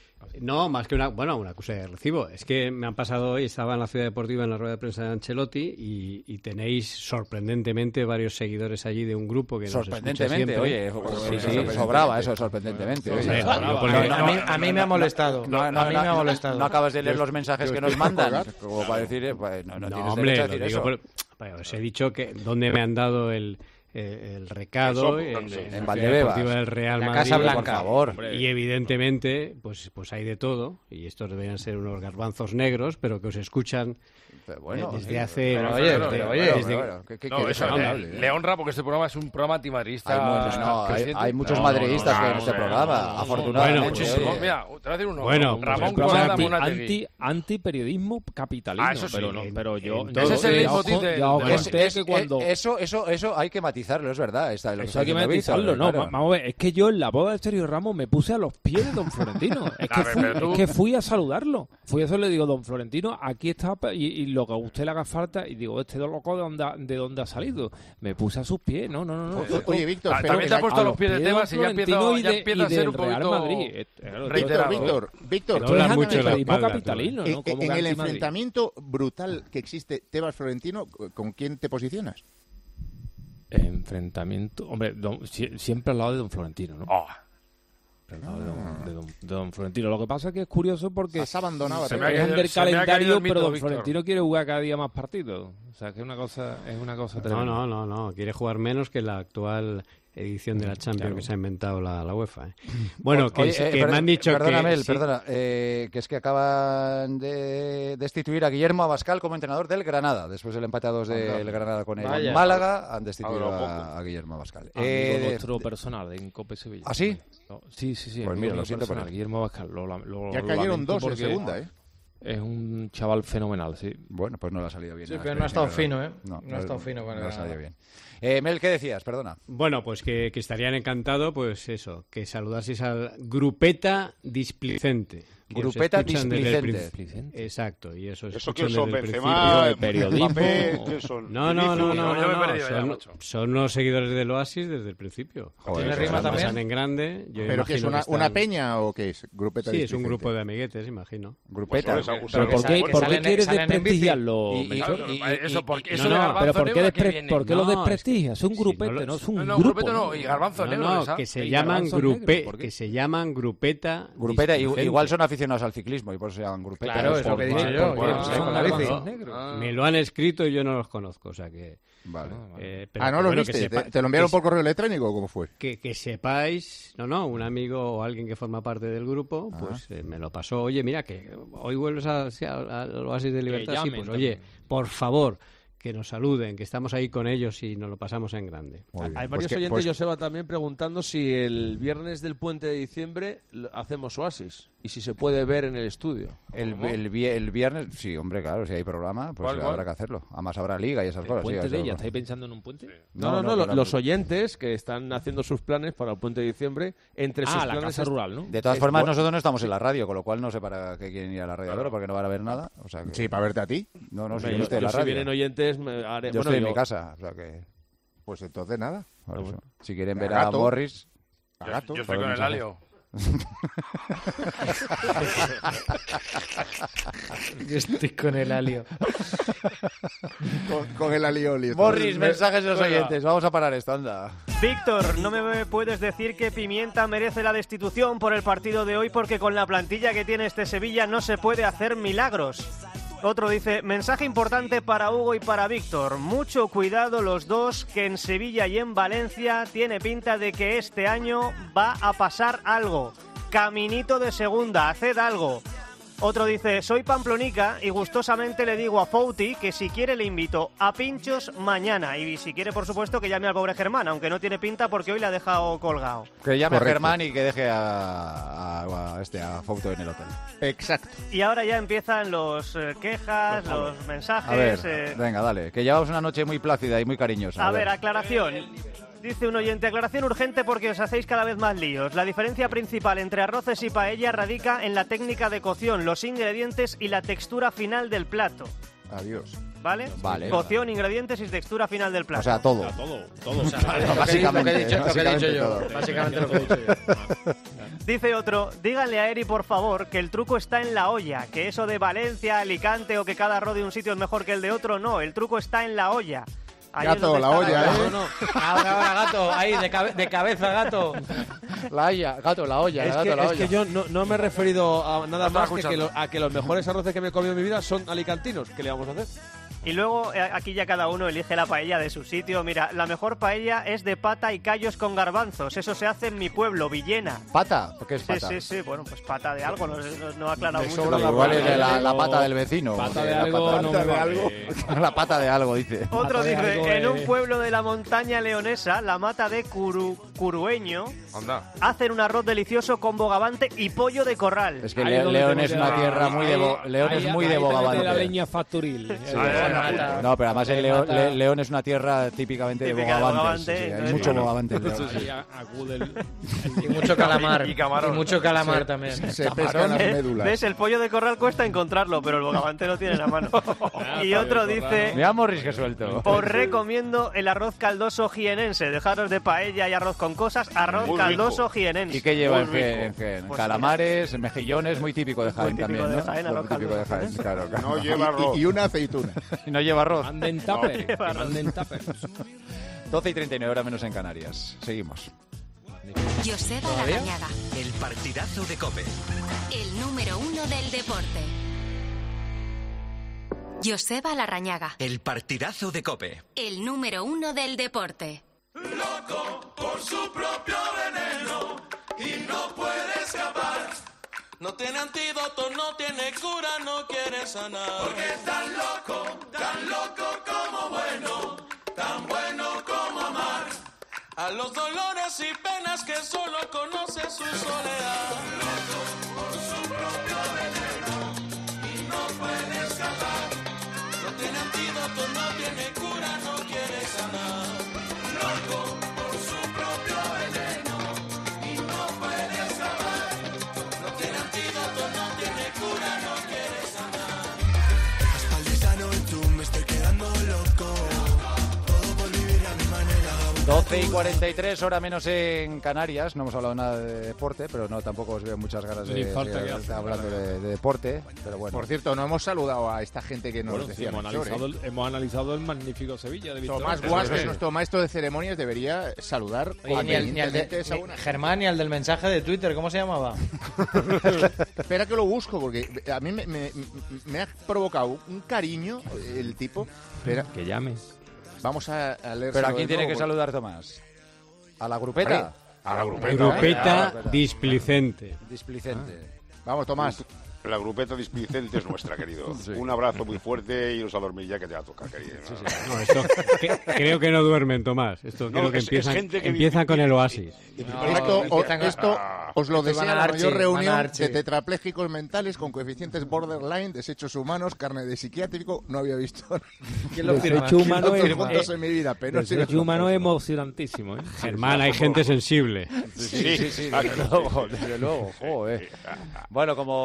no, más que una, bueno, una acusa de recibo. Es que me han pasado hoy, estaba en la Ciudad Deportiva en la rueda de prensa de Ancelotti y, y tenéis sorprendentemente varios seguidores allí de un grupo que nos escucha Sorprendentemente, siempre. oye, Sí, sí. sobraba eso, sorprendentemente. oye. Hombre, No, no, no, porque- no, a, mí, a mí me ha molestado. no, no, a mí no, me ha no, molestado. no acabas de leer los mensajes yo que nos estoy por mandan, colgar. como para decir, eh, pues, no, no, No, tienes hombre, derecho a lo decir digo eso. por- bueno, os he dicho que dónde me han dado el, eh, el recado El sopo, en, sí. en En la Ciudad Valdebebas. Deportiva del Real La Madrid. Casa Blanca. Por favor. Y evidentemente, pues, pues hay de todo, y estos deberían ser unos garbanzos negros, pero que os escuchan Pero bueno, eh, desde sí, hace... pero no, oye, desde- pero oye, desde- pero bueno, que- que- No, que eso, desagradable, le, ¿eh? le honra porque este programa es un programa antimadridista. Hay muchos, no, hay, creciente. hay muchos No, no, madridistas no, que no, en este no, programa, no, no, no, afortunadamente. Bueno, Muchísimo. oye. Mira, te voy a decir uno. Bueno, Ramón pues, Cuadrada anti- Monategui. anti, antiperiodismo capitalino. Ah, eso sí. pero, no, pero yo... En yo- todo- Ese es el ya leitmotiv os- de- ya os de- Es- conté es- que cuando... eh, eso, eso, eso hay que matizarlo, es verdad. Está, lo que Eso está hay que diciendo Víctor, matizarlo, no, claro. va- vamos a ver, es que yo en la boda de Sergio Ramos me puse a los pies de don Florentino, es que, A ver, fui, pero tú- es que fui a saludarlo, fui a hacerle, digo, don Florentino, aquí está, pa- y, y lo que a usted le haga falta, y digo, este loco de dónde, ha- de dónde ha salido, me puse a sus pies, no, no, no, no. o- Oye, Víctor, Ah, pero también te ha puesto a los pies de de don Tebas y ya empieza, Florentino y ya de- empieza y a ser un del Real poquito Madrid. Eh, claro, Víctor, reiterado. Víctor, Víctor, No tú hablas eres mucho de la antiperismo espalda, tú. capitalino, en, ¿no? Como en que el antimadrid. enfrentamiento brutal que existe Tebas-Florentino, ¿con quién te posicionas? Enfrentamiento, hombre, don- si- siempre al lado de don Florentino, ¿no? Oh, Al lado de don, de don- de don Florentino. Lo que pasa es que es curioso porque Has abandonado a Se me Tebas. ha es caído- del se me ha caído calendario, el mito, pero don Víctor. Florentino quiere jugar cada día más partidos. O sea, que es una cosa, es una cosa No, tremenda. no, no, no, quiere jugar menos que la actual edición de la Champions Claro. que se ha inventado la, la UEFA. ¿eh? Bueno, que, Oye, se- eh, que per- me han dicho perdona, que... Mel, sí, perdona, eh, que es que acaban de destituir a Guillermo Abascal como entrenador del Granada. Después del empate a dos del Granada con el Vaya. Málaga, han destituido Ahora poco. a, a Guillermo Abascal. Amigo Eh, nuestro personal en Cope Sevilla. ¿Ah, sí? No, sí, sí, sí. Pues amigo mira, lo mío siento por personal, él. Guillermo Abascal. Lo, lo- lo Ya cayeron lamento dos en porque segunda, ¿eh? Es un chaval fenomenal, sí. Bueno, pues no le ha salido bien. Sí, la pero no ha estado experiencia, fino, ¿eh? ¿verdad? No ha estado fino con el no ha salido Granada. bien. Eh, Mel, ¿qué decías? Perdona. Bueno, pues que, que estarían encantado, pues eso, que saludaseis al Grupeta Displicente. que os Grupeta escuchan desde el Displicente. principio. Exacto, y eso es ¿Eso quién son? desde el ¿Benzema? principio. periodismo. Mbappé? ¿Quién son? No, no, no, no, Yo me he no, no, perdido ya, son, macho. son los seguidores del Oasis desde el principio. Joder, ¿Tiene eso rima es también? Pasan en grande. Yo ¿Pero que es imagino una, están- una peña o qué es? Grupeta Sí, es un displicente. grupo de amiguetes, imagino. Grupeta. Pues, Pero pues, ¿por que qué, salen- ¿por qué salen- quieres salen en bici. desprestigiarlo? Y- y- Melchor? y- y- eso, porque eso no, de no, Garbanzo Pero ¿por qué, Negro, ¿a qué despre- viene? ¿por qué lo No, desprestigias? Es un si grupete, no no, lo- es un No, no, grupo. grupete no, y Garbanzo No, Negro, no, ¿esa? que se Y llaman garbanzos grupe, negros, ¿por qué? que se llaman grupeta. Grupeta, i- displicente. igual son aficionados al ciclismo y por eso se llaman grupeta. Claro, es lo que he dicho yo. por- que por- se con la por- bici. garbanzos negros. Me lo han escrito y yo no los conozco, o sea que... Vale. eh, pero Ah, ¿no que, lo bueno, viste? que sepa- ¿Te, te lo enviaron que, por correo electrónico o cómo fue? que, que sepáis, no, no, un amigo o alguien que forma parte del grupo, pues eh, me lo pasó. Oye, mira, que hoy vuelves a, sí, al- al Oasis de Libertad, sí, llamen pues oye, también. por favor, que nos saluden, que estamos ahí con ellos y nos lo pasamos en grande. Muy bien. Hay Pues varios que- oyentes, pues- Joseba, también preguntando si el viernes del puente de diciembre lo- hacemos Oasis y si se puede ver en el estudio. El, ¿Cómo? el, vi- el viernes, sí, hombre, claro, si hay programa, pues ¿Cuál, habrá cuál? que hacerlo. Además habrá liga y esas cosas. sí, ¿Puente eso- de ella? ¿Estáis pensando en un puente? No, no, no, lo- pero- los oyentes que están haciendo sus planes para el puente de diciembre, entre sus Ah, la planes casa es- rural, ¿no? De todas Es formas, bu- nosotros no estamos en la radio, con lo cual no sé para qué quieren ir a la radio ahora, porque no van a ver nada. O sea que- Sí, para verte a ti. No, no, si Hombre, yo yo- estoy en yo la si radio. vienen oyentes, me haré- Yo bueno, estoy en yo- mi casa, o sea que... Pues entonces nada. por Ah, eso. bueno. Si quieren A ver a gato. Morris... A gato. Yo estoy con el Podemos Alio. Yo estoy con el alio. con, con el alioli. Morris, mensajes de los oyentes. Vamos a parar esto, anda. Víctor, no me puedes decir que Pimienta merece la destitución por el partido de hoy porque con la plantilla que tiene este Sevilla no se puede hacer milagros. Otro dice, mensaje importante para Hugo y para Víctor. Mucho cuidado los dos, que en Sevilla y en Valencia tiene pinta de que este año va a pasar algo. Caminito de segunda, haced algo. Otro dice, soy pamplonica y gustosamente le digo a Fouti que si quiere le invito a pinchos mañana. Y si quiere, por supuesto, que llame al pobre Germán, aunque no tiene pinta porque hoy le ha dejado colgado. Que llame Correcto. a Germán y que deje a, a, a este a Fouto en el hotel. Exacto. Y ahora ya empiezan los eh, quejas, los mensajes... A ver, eh, venga, dale. Que llevamos una noche muy plácida y muy cariñosa. A ver, aclaración. Dice un oyente, aclaración urgente porque os hacéis cada vez más líos. La diferencia principal entre arroces y paella radica en la técnica de cocción, los ingredientes y la textura final del plato. Adiós. ¿Vale? Vale. Cocción, ingredientes y textura final del plato. O sea, todo. Todo, todo. O sea, Claro, lo que he- básicamente, lo que he dicho, lo que he dicho básicamente yo. todo. Básicamente lo que he dicho yo. Dice otro, díganle a Eri por favor que el truco está en la olla, que eso de Valencia, Alicante o que cada arroz de un sitio es mejor que el de otro, no, el truco está en la olla. Ahí es Gato, donde la está olla, olla. ¿eh? No, no. Ahora, ahora, gato. Ahí, de, cabe- de cabeza, gato. La olla, gato, la olla, Es, gato, que, la es olla. que yo no, no me he referido a nada No más estaba que, que lo- escuchando. a que los mejores arroces que me he comido en mi vida son alicantinos. ¿Qué le vamos a hacer? Y luego eh, aquí ya cada uno elige la paella de su sitio. Mira, la mejor paella es de pata y callos con garbanzos. Eso se hace en mi pueblo, Villena. ¿Pata? ¿Por qué es Sí, pata? sí, sí. Bueno, pues pata de algo. No, no, no ha aclarado Me mucho. sobra la Igual es de la, la pata del vecino. Pata que de la algo pata, no pata me de vale. algo. La pata de algo, dice. Otro Pata de dice, algo en es- un pueblo de la montaña leonesa, la mata de Curu, Curueño, Anda. hacen un arroz delicioso con bogavante y pollo de corral. Es que Ahí Le- es donde León tengo es que una dar- tierra muy de, bo- ahí- León es ahí- muy ahí de te mete bogavante. la leña facturil. Sí, Ahí- no, pero además el León, Le- León es una tierra típicamente de Típica de bogavantes. bogavante, sí, sí, hay entonces, mucho bueno. bogavante en León. Ahí a- acude el- Y mucho calamar. Y camarón. Y mucho calamar también. Se pescan las ¿Eh? médulas. ¿Ves? El pollo de corral cuesta encontrarlo, pero el bogavante lo tiene en la mano. Y otro dice, Mira Morris que suelto. os recomiendo el arroz caldoso jienense. Dejaros de paella y arroz con cosas, arroz Muy caldoso rico. jienense. ¿Y qué lleva Muy en Jaén? rico. en Jaén? Pues Calamares, mejillones, muy típico de Jaén típico también, de ¿no? Jaén, Muy arroz típico de caldoso. Jaén, claro, claro. No lleva arroz. Y, y una aceituna. Y no lleva arroz. Manden tupper. lleva que arroz. manden tupper. doce y treinta y nueve, hora menos en Canarias. Seguimos. Joseba Larrañaga, El partidazo de COPE. el número uno del deporte. Joseba Larrañaga, El partidazo de COPE. el número uno del deporte. No tiene antídoto, no tiene cura, no quiere sanar. Porque es tan loco, tan loco como bueno, tan bueno como amar. A los dolores y penas que solo conoce su soledad. Loco por su propio veneno y no puede escapar. No tiene antídoto, no tiene cura, no quiere sanar. Loco por su propio veneno y no puede escapar. No tiene antídoto, no tiene cura, no quiere sanar. Espaldizano y tú me estoy quedando loco. Todo por vivir a mi manera. doce y cuarenta y tres, hora menos en Canarias. No hemos hablado nada de deporte, pero no tampoco os veo muchas ganas de Ni falta seguir que hace, hablando claro. de, de deporte. Pero bueno, Por cierto, no hemos saludado a esta gente que nos Bueno, sí, decía hemos, Melchor, analizado ¿eh? el, hemos analizado el magnífico Sevilla de Víctor. Tomás Eso Guas, es. que es nuestro maestro de ceremonias, debería saludar Oye, ni, el, ni, el de, convenientemente a esa ni- buena gente. Germán, ni al del mensaje de Twitter, ¿cómo se llamaba? Espera que lo busco, porque a mí me, me- me ha provocado un cariño el tipo. Espera, Que llame. vamos a, a leer. pero ¿a quién tiene que saludar Tomás? ¿A la grupeta? A la grupeta. Grupeta Grupeta. displicente. Displicente. Vamos, Tomás. La grupeta displicente es nuestra, querido. Sí. Un abrazo muy fuerte y iros a dormir ya que te va a tocar, querido. No, esto, que- creo que no duermen, Tomás. Esto No, creo que es- es empiezan, gente que empiezan vive- con el oasis. esto o- empiezan a- esto os lo Esto desea van a la Archie, mayor reunión van a Archie. de tetraplégicos mentales con coeficientes borderline, desechos humanos, carne de psiquiátrico. No había visto ¿Quién lo firma? Desecho humano tantos es, juntos eh, en mi vida, pero sí desecho humano es emocionantísimo, ¿eh? Germán, hay gente sensible. Sí, sí, sí, desde luego, desde luego. Joder. Bueno, como Carlo Ancelotti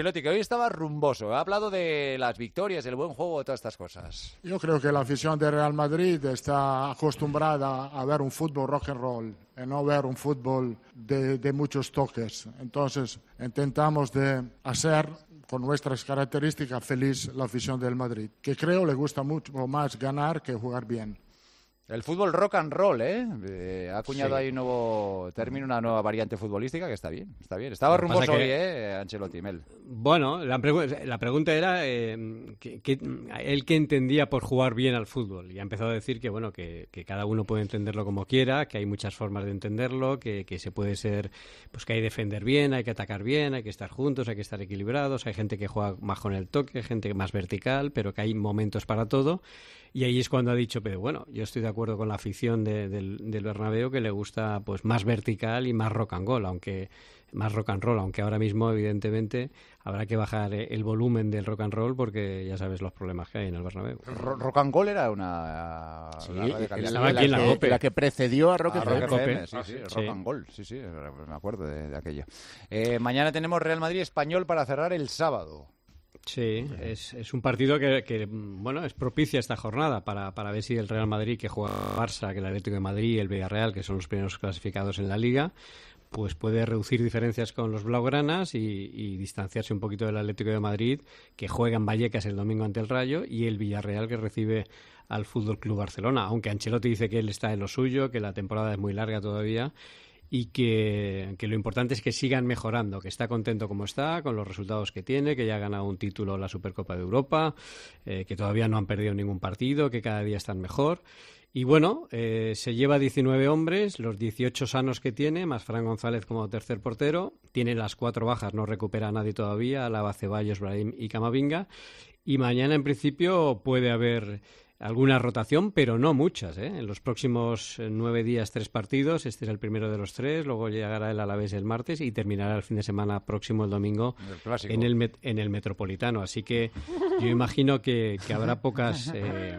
Ancelotti, que hoy estaba rumboso. Ha hablado de las victorias, del buen juego, de todas estas cosas. Yo creo que la afición del Real Madrid está acostumbrada a ver un fútbol rock and roll y no ver un fútbol de, de muchos toques. Entonces, intentamos de hacer con nuestras características feliz la afición del Madrid, que creo le gusta mucho más ganar que jugar bien. El fútbol rock and roll, ¿eh? eh ha acuñado Sí. ahí un nuevo término, una nueva variante futbolística que está bien, está bien. Estaba Lo que pasa rumboso que- hoy, ¿eh? Ancelotti, Mel. Bueno, la, pregu- la pregunta era eh, que, que- él que entendía por jugar bien al fútbol y ha empezado a decir que bueno que, que cada uno puede entenderlo como quiera, que hay muchas formas de entenderlo, que, que se puede ser, pues que hay que defender bien, hay que atacar bien, hay que estar juntos, hay que estar equilibrados, hay gente que juega más con el toque, gente más vertical, pero que hay momentos para todo. Y ahí es cuando ha dicho, pero bueno, yo estoy de acuerdo con la afición de- del, del Bernabéu, que le gusta pues más vertical y más rock and roll, aunque más rock and roll, aunque ahora mismo evidentemente habrá que bajar eh, el volumen del rock and roll porque ya sabes los problemas que hay en el Bernabéu. Ro- Rock and Roll era una... Sí, una radio de calidad. estaba aquí en la que, COPE. la que precedió a Rock Ah, F Rock M. F M, Cope. sí, Ah, sí, sí. Rock Sí. and Roll, sí, sí, me acuerdo de, de aquello. Eh, mañana tenemos Real Madrid Español para cerrar el sábado. Sí, es, es un partido que, que, bueno, es propicia esta jornada para, para ver si el Real Madrid, que juega Barça, que el Atlético de Madrid y el Villarreal, que son los primeros clasificados en la Liga, pues puede reducir diferencias con los blaugranas y, y distanciarse un poquito del Atlético de Madrid, que juega en Vallecas el domingo ante el Rayo, y el Villarreal, que recibe al Fútbol Club Barcelona. Aunque Ancelotti dice que él está en lo suyo, que la temporada es muy larga todavía y que, que lo importante es que sigan mejorando, que está contento como está, con los resultados que tiene, que ya ha ganado un título la Supercopa de Europa, eh, que todavía no han perdido ningún partido, que cada día están mejor. Y bueno, eh, se lleva diecinueve hombres, los dieciocho sanos que tiene, más Fran González como tercer portero. Tiene las cuatro bajas, no recupera a nadie todavía, Alaba, Ceballos, Brahim y Camavinga. Y mañana, en principio, puede haber alguna rotación, pero no muchas, ¿eh? En los próximos eh, nueve días, tres partidos. Este es el primero de los tres. Luego llegará el Alavés el martes y terminará el fin de semana próximo, el domingo, El clásico. en el, met- en el Metropolitano. Así que yo imagino que, que habrá pocas... Eh,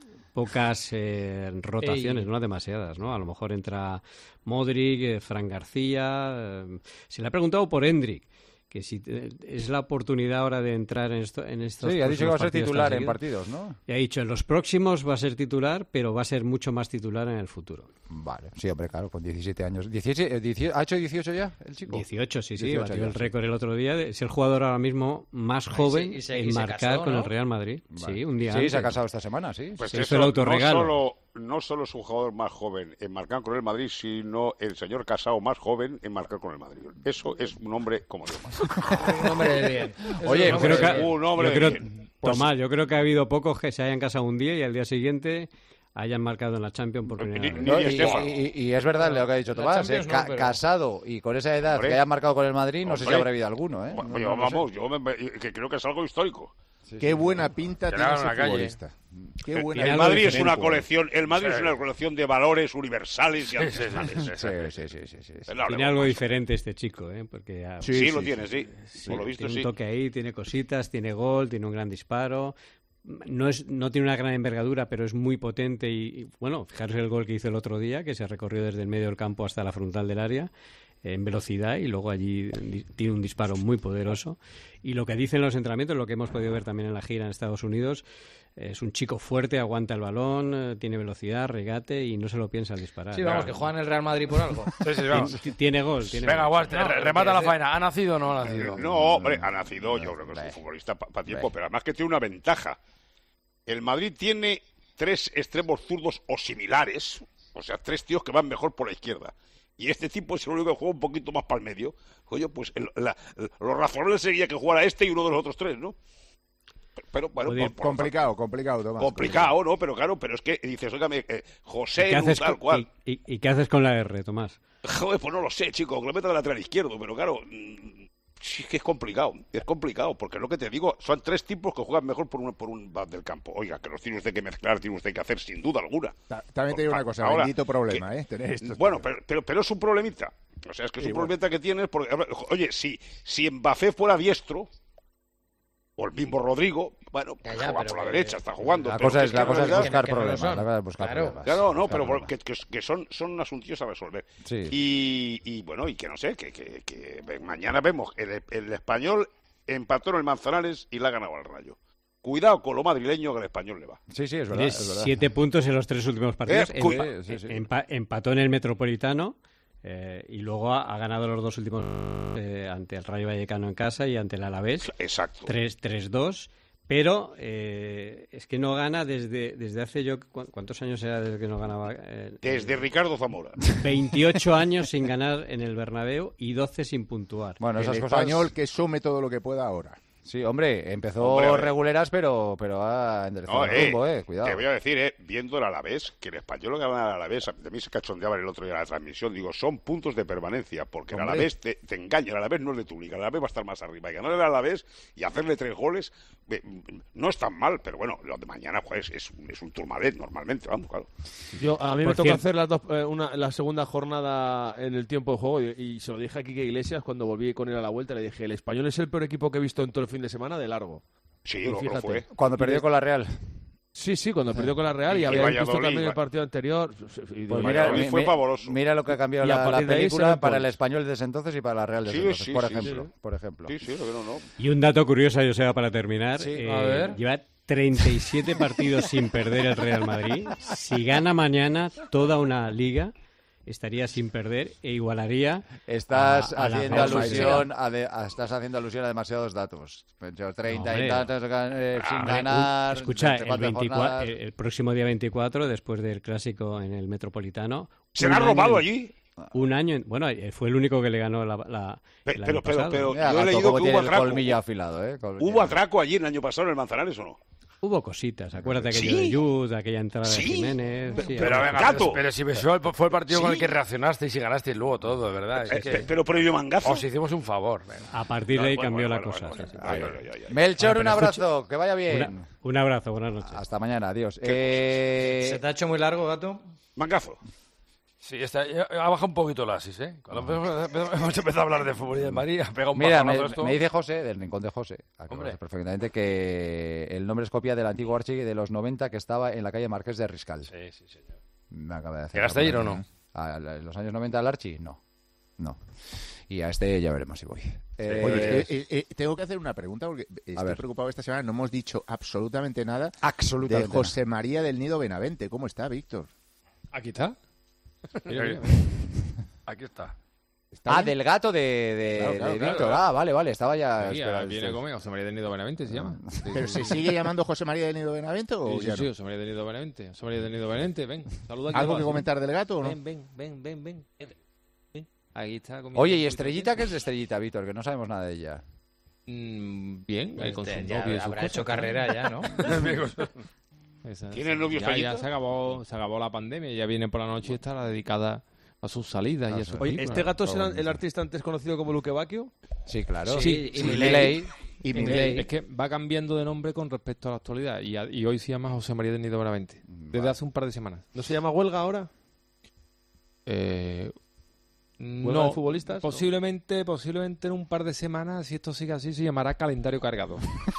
pocas eh, rotaciones, Ey. no demasiadas, ¿no? A lo mejor entra Modric, eh, Fran García. eh, se le ha preguntado por Endrick, que si eh, es la oportunidad ahora de entrar en, esto, en estos Sí, ha dicho que va a ser próximos titular tan en seguidos. partidos, ¿no? Y ha dicho, en los próximos va a ser titular, pero va a ser mucho más titular en el futuro. Vale, sí, hombre, claro, con diecisiete años. diecisiete, eh, dieciocho, ¿ha hecho dieciocho ya el chico? dieciocho, sí, sí, dieciocho batió ya, el sí. récord el otro día. de- Es el jugador ahora mismo más joven sí, y se- y en se marcar casó, con ¿no? el Real Madrid. Vale. Sí, un día Sí, antes. se ha casado esta semana, sí. Pues Se hizo eso, el autorregalo. No solo, no solo es un jugador más joven en marcar con el Madrid, sino el señor Casado más joven en marcar con el Madrid. Eso es un hombre como Dios manda. Un hombre de bien. Oye, un yo creo hombre que, de bien. Un hombre yo creo- de bien. Tomás, yo creo que ha habido pocos que se hayan casado un día y al día siguiente hayan marcado en la Champions por primera Ni- vez. ni- No, Di y, Stéfano. y- y es verdad lo que ha dicho La Tomás, eh, Champions no, ca- pero- casado y con esa edad Hombre. que haya marcado con el Madrid, no sé si Hombre. habrá habido alguno, ¿eh? Bueno, No- yo, no lo sé. vamos, yo me- me- que creo que es algo histórico. Qué buena pinta Que tiene le ese hagan una calle. futbolista. Qué buena El algo Madrid es diferente, una colección, el Madrid Sí. es una colección de valores universales y Sí, sí, sí, ancestrales. Sí, sí, sí, sí, sí, sí. Es la Tiene hora, algo vamos. diferente este chico, ¿eh? Porque ha- Sí, Sí, lo sí, tiene, sí. sí, Por lo visto, tiene sí. un toque ahí, tiene cositas, tiene gol, tiene un gran disparo. No es, no tiene una gran envergadura, pero es muy potente y, y, bueno, fijaros el gol que hizo el otro día, que se recorrió desde el medio del campo hasta la frontal del área eh, en velocidad y luego allí di- tiene un disparo muy poderoso. Y lo que dicen los entrenamientos, lo que hemos podido ver también en la gira en Estados Unidos, es un chico fuerte, aguanta el balón, eh, tiene velocidad, regate y no se lo piensa al disparar. Sí, vamos, que juega en el Real Madrid por algo. Sí, sí, vamos. Tien- Tiene gol. Tiene Venga, gol. Guarte, No, re- pero remata quiere la decir- faena. ¿Ha nacido o no ha nacido? No, hombre, ha nacido, yo creo que es un futbolista para tiempo, pero además que tiene una ventaja. El Madrid tiene tres extremos zurdos o similares, o sea, tres tíos que van mejor por la izquierda. Y este tipo es el único que juega un poquito más para el medio. Oye, pues el- la- lo razonable sería que jugara este y uno de los otros tres, ¿no? Pero bueno, Oye, por- por- Complicado, complicado, Tomás. complicado, ¿no? Pero claro, pero es que dices, óigame, eh, José, ¿Qué Lu, haces tal con, cual. y, y- y qué haces con la R, Tomás? Joder, pues no lo sé, chico, que lo meta de lateral izquierdo, pero claro, mm, sí que es complicado, es complicado, porque lo que te digo, son tres tipos que juegan mejor por un, por un lado del campo. Oiga, que los tiene usted que mezclar, tiene usted que hacer sin duda alguna. Ta- También te digo una cosa, Ahora, bendito problema, que- ¿eh? Tener estos Bueno, tíos. pero, pero, pero es un problemita. O sea, es que es Sí, un bueno. problemita que tienes, porque, a ver, oye, si, si Mbappé fuera diestro, o el mismo Rodrigo, bueno, Ya, pues ya, juega pero por la que- derecha, está jugando. La pero cosa que es, que la en cosa es realidad- buscar que no lo problemas. son. La cosa es buscar Claro. problemas. Claro, no, buscar pero por- problemas. que, que- que son, son asuntillos a resolver. Sí. Y, y bueno, y que no sé, que, que, que ve- mañana vemos el, el español empató en el Manzanares y la ha ganado al Rayo. Cuidado con lo madrileño que al Español le va. Sí, sí, es verdad. Tiene es verdad. siete puntos en los tres últimos partidos. Eh, Empa- sí, sí. empa- empató en el Metropolitano eh, y luego ha, ha ganado los dos últimos eh, ante el Rayo Vallecano en casa y ante el Alavés. Exacto. tres dos. Pero eh, es que no gana desde, desde hace yo... ¿cu- ¿Cuántos años era desde que no ganaba? Eh, Desde Ricardo Zamora. veintiocho años sin ganar en el Bernabéu y doce sin puntuar. Bueno, El esas cosas... español que sume todo lo que pueda ahora. Sí, hombre, empezó Hombre, a ver. reguleras, pero, pero ha enderezado No, el eh, rumbo, eh. Cuidado. Te voy a decir, eh, viendo el Alavés, que el Español lo que gana el Alavés, de mí se cachondeaba el otro día en la transmisión, digo, son puntos de permanencia, porque el Hombre. Alavés te, te engaña, el Alavés no es de tu liga, el Alavés va a estar más arriba, y ganar el Alavés y hacerle tres goles, eh, no es tan mal, pero bueno, lo de mañana, pues, es, un- es un turmalet normalmente, vamos, claro. Yo, a mí Por me toca cierto- hacer las dos, eh, una, la segunda jornada en el tiempo de juego y, y se lo dije a Quique Iglesias cuando volví con él a la vuelta. Le dije, el Español es el peor equipo que he visto en todo el fin de semana de largo. Sí, Y lo, lo fíjate. fue. Cuando perdió con la Real. Sí, sí, cuando perdió con la Real y, Y había visto Valladolid, también el va- partido anterior. Y digo, Pues mira, mira, Valladolid mi- fue mi- pavoroso. mira lo que ha cambiado Y a la, la partir de ahí se película ven para el points. español desde entonces y para la Real desde Sí, entonces, sí, por sí, ejemplo. sí. Por ejemplo. Sí, sí, lo que no, no. Y un dato curioso, Joseba, para terminar. Sí, eh, a ver. Lleva treinta y siete partidos sin perder el Real Madrid. Si gana mañana toda una liga, estaría sin perder e igualaría. Estás a- a la haciendo Real alusión a, de- a- estás haciendo alusión a demasiados datos. Pencho, treinta Hombre. y tantos eh, sin Hombre, ganar. Escucha, el, veinticuatro veinticuatro, jornadas. el, el próximo día veinticuatro, después del clásico en el Metropolitano. ¿Se un la ha año robado en- allí? Un año, en- bueno, eh, fue el único que le ganó la, la, Pe- el pero, año pero, pasado. pero, Mira, yo he Gato, leído cómo que tiene hubo el atraco. colmillo afilado, ¿eh? Col- ¿Hubo atraco allí el año pasado en el Manzanares o no? Hubo cositas, acuérdate aquello ¿Sí? de Yud, aquella entrada ¿Sí? de Jiménez. sí, Pero, aquello. venga, Gato. pero, pero si me fue, fue el partido con Sí. el que reaccionasteis y ganasteis luego todo, de verdad. Es Eh, que pe- pero previo mangazo. os hicimos un favor. venga. A partir de ahí Bueno, cambió bueno, la bueno, cosa. bueno, sí, sí. bueno. Ay, ay, ay, ay. Melchor, Bueno, un pero abrazo, que vaya bien. Una- un abrazo, buenas noches. Hasta mañana, adiós. Eh, ¿Se te ha hecho muy largo, Gato? Mangazo. Sí, está, ya- ha bajado un poquito la asis, ¿eh? Cuando empezamos- hemos empezado a hablar de fútbol y de María, ha pegado un Mira, me, bajonazo esto. me dice José, del rincón de José, a que Hombre. conoces perfectamente, que el nombre es copia del antiguo Archie de los noventa que estaba en la calle Marqués de Riscal. Sí, sí, señor. Me acaba de hacer ¿Llegaste la a ir o apuntación. ¿A la- en los años noventa al Archie? No. No. Y a este ya veremos si voy. Eh, Oye, eh, eh, eh, tengo que hacer una pregunta porque estoy ver. preocupado esta semana. No hemos dicho absolutamente nada de absolutamente. José María del Nido Benavente. ¿Cómo está, Víctor? Aquí está. Mira, mira. Aquí está. ¿Está Ah, bien? del gato de, de, Claro, de claro, Víctor. claro. Ah, vale, vale, estaba ya... Aquí, espera, viene espera. conmigo, José María del Nido Benavente se llama. Sí, ¿Pero sí, se sigue llamando José María del Nido Benavente o Sí, sí, ya sí, no? José María del Nido Benavente. José María del Nido Benavente, ven. Saluda aquí ¿Algo abajo, que sí. comentar del gato o no? Ven, ven, ven, ven, ven. Aquí está. conmigo. Oye, ¿y Estrellita? ¿Qué es de Estrellita, Víctor? Que no sabemos nada de ella. Mm, bien, ahí con su Este, ya novio y sus habrá cosas, hecho ¿no? carrera ya, ¿no? Esa- ¿Tiene novio ya, Estrellita? ya se acabó, se acabó la pandemia, ya viene por la noche y está dedicada a sus salidas y a sus Oye, películas. ¿este gato será el artista antes conocido como Luque Bacchio? Sí, claro. Sí, y Sí, Milei. Milei. Y Es Milei. es que va cambiando de nombre con respecto a la actualidad y, a- y hoy se llama José María del Nido Benavente, desde hace un par de semanas. ¿No se llama huelga ahora? Eh, ¿Huelga no, de futbolistas? posiblemente, posiblemente en un par de semanas, si esto sigue así, se llamará calendario cargado.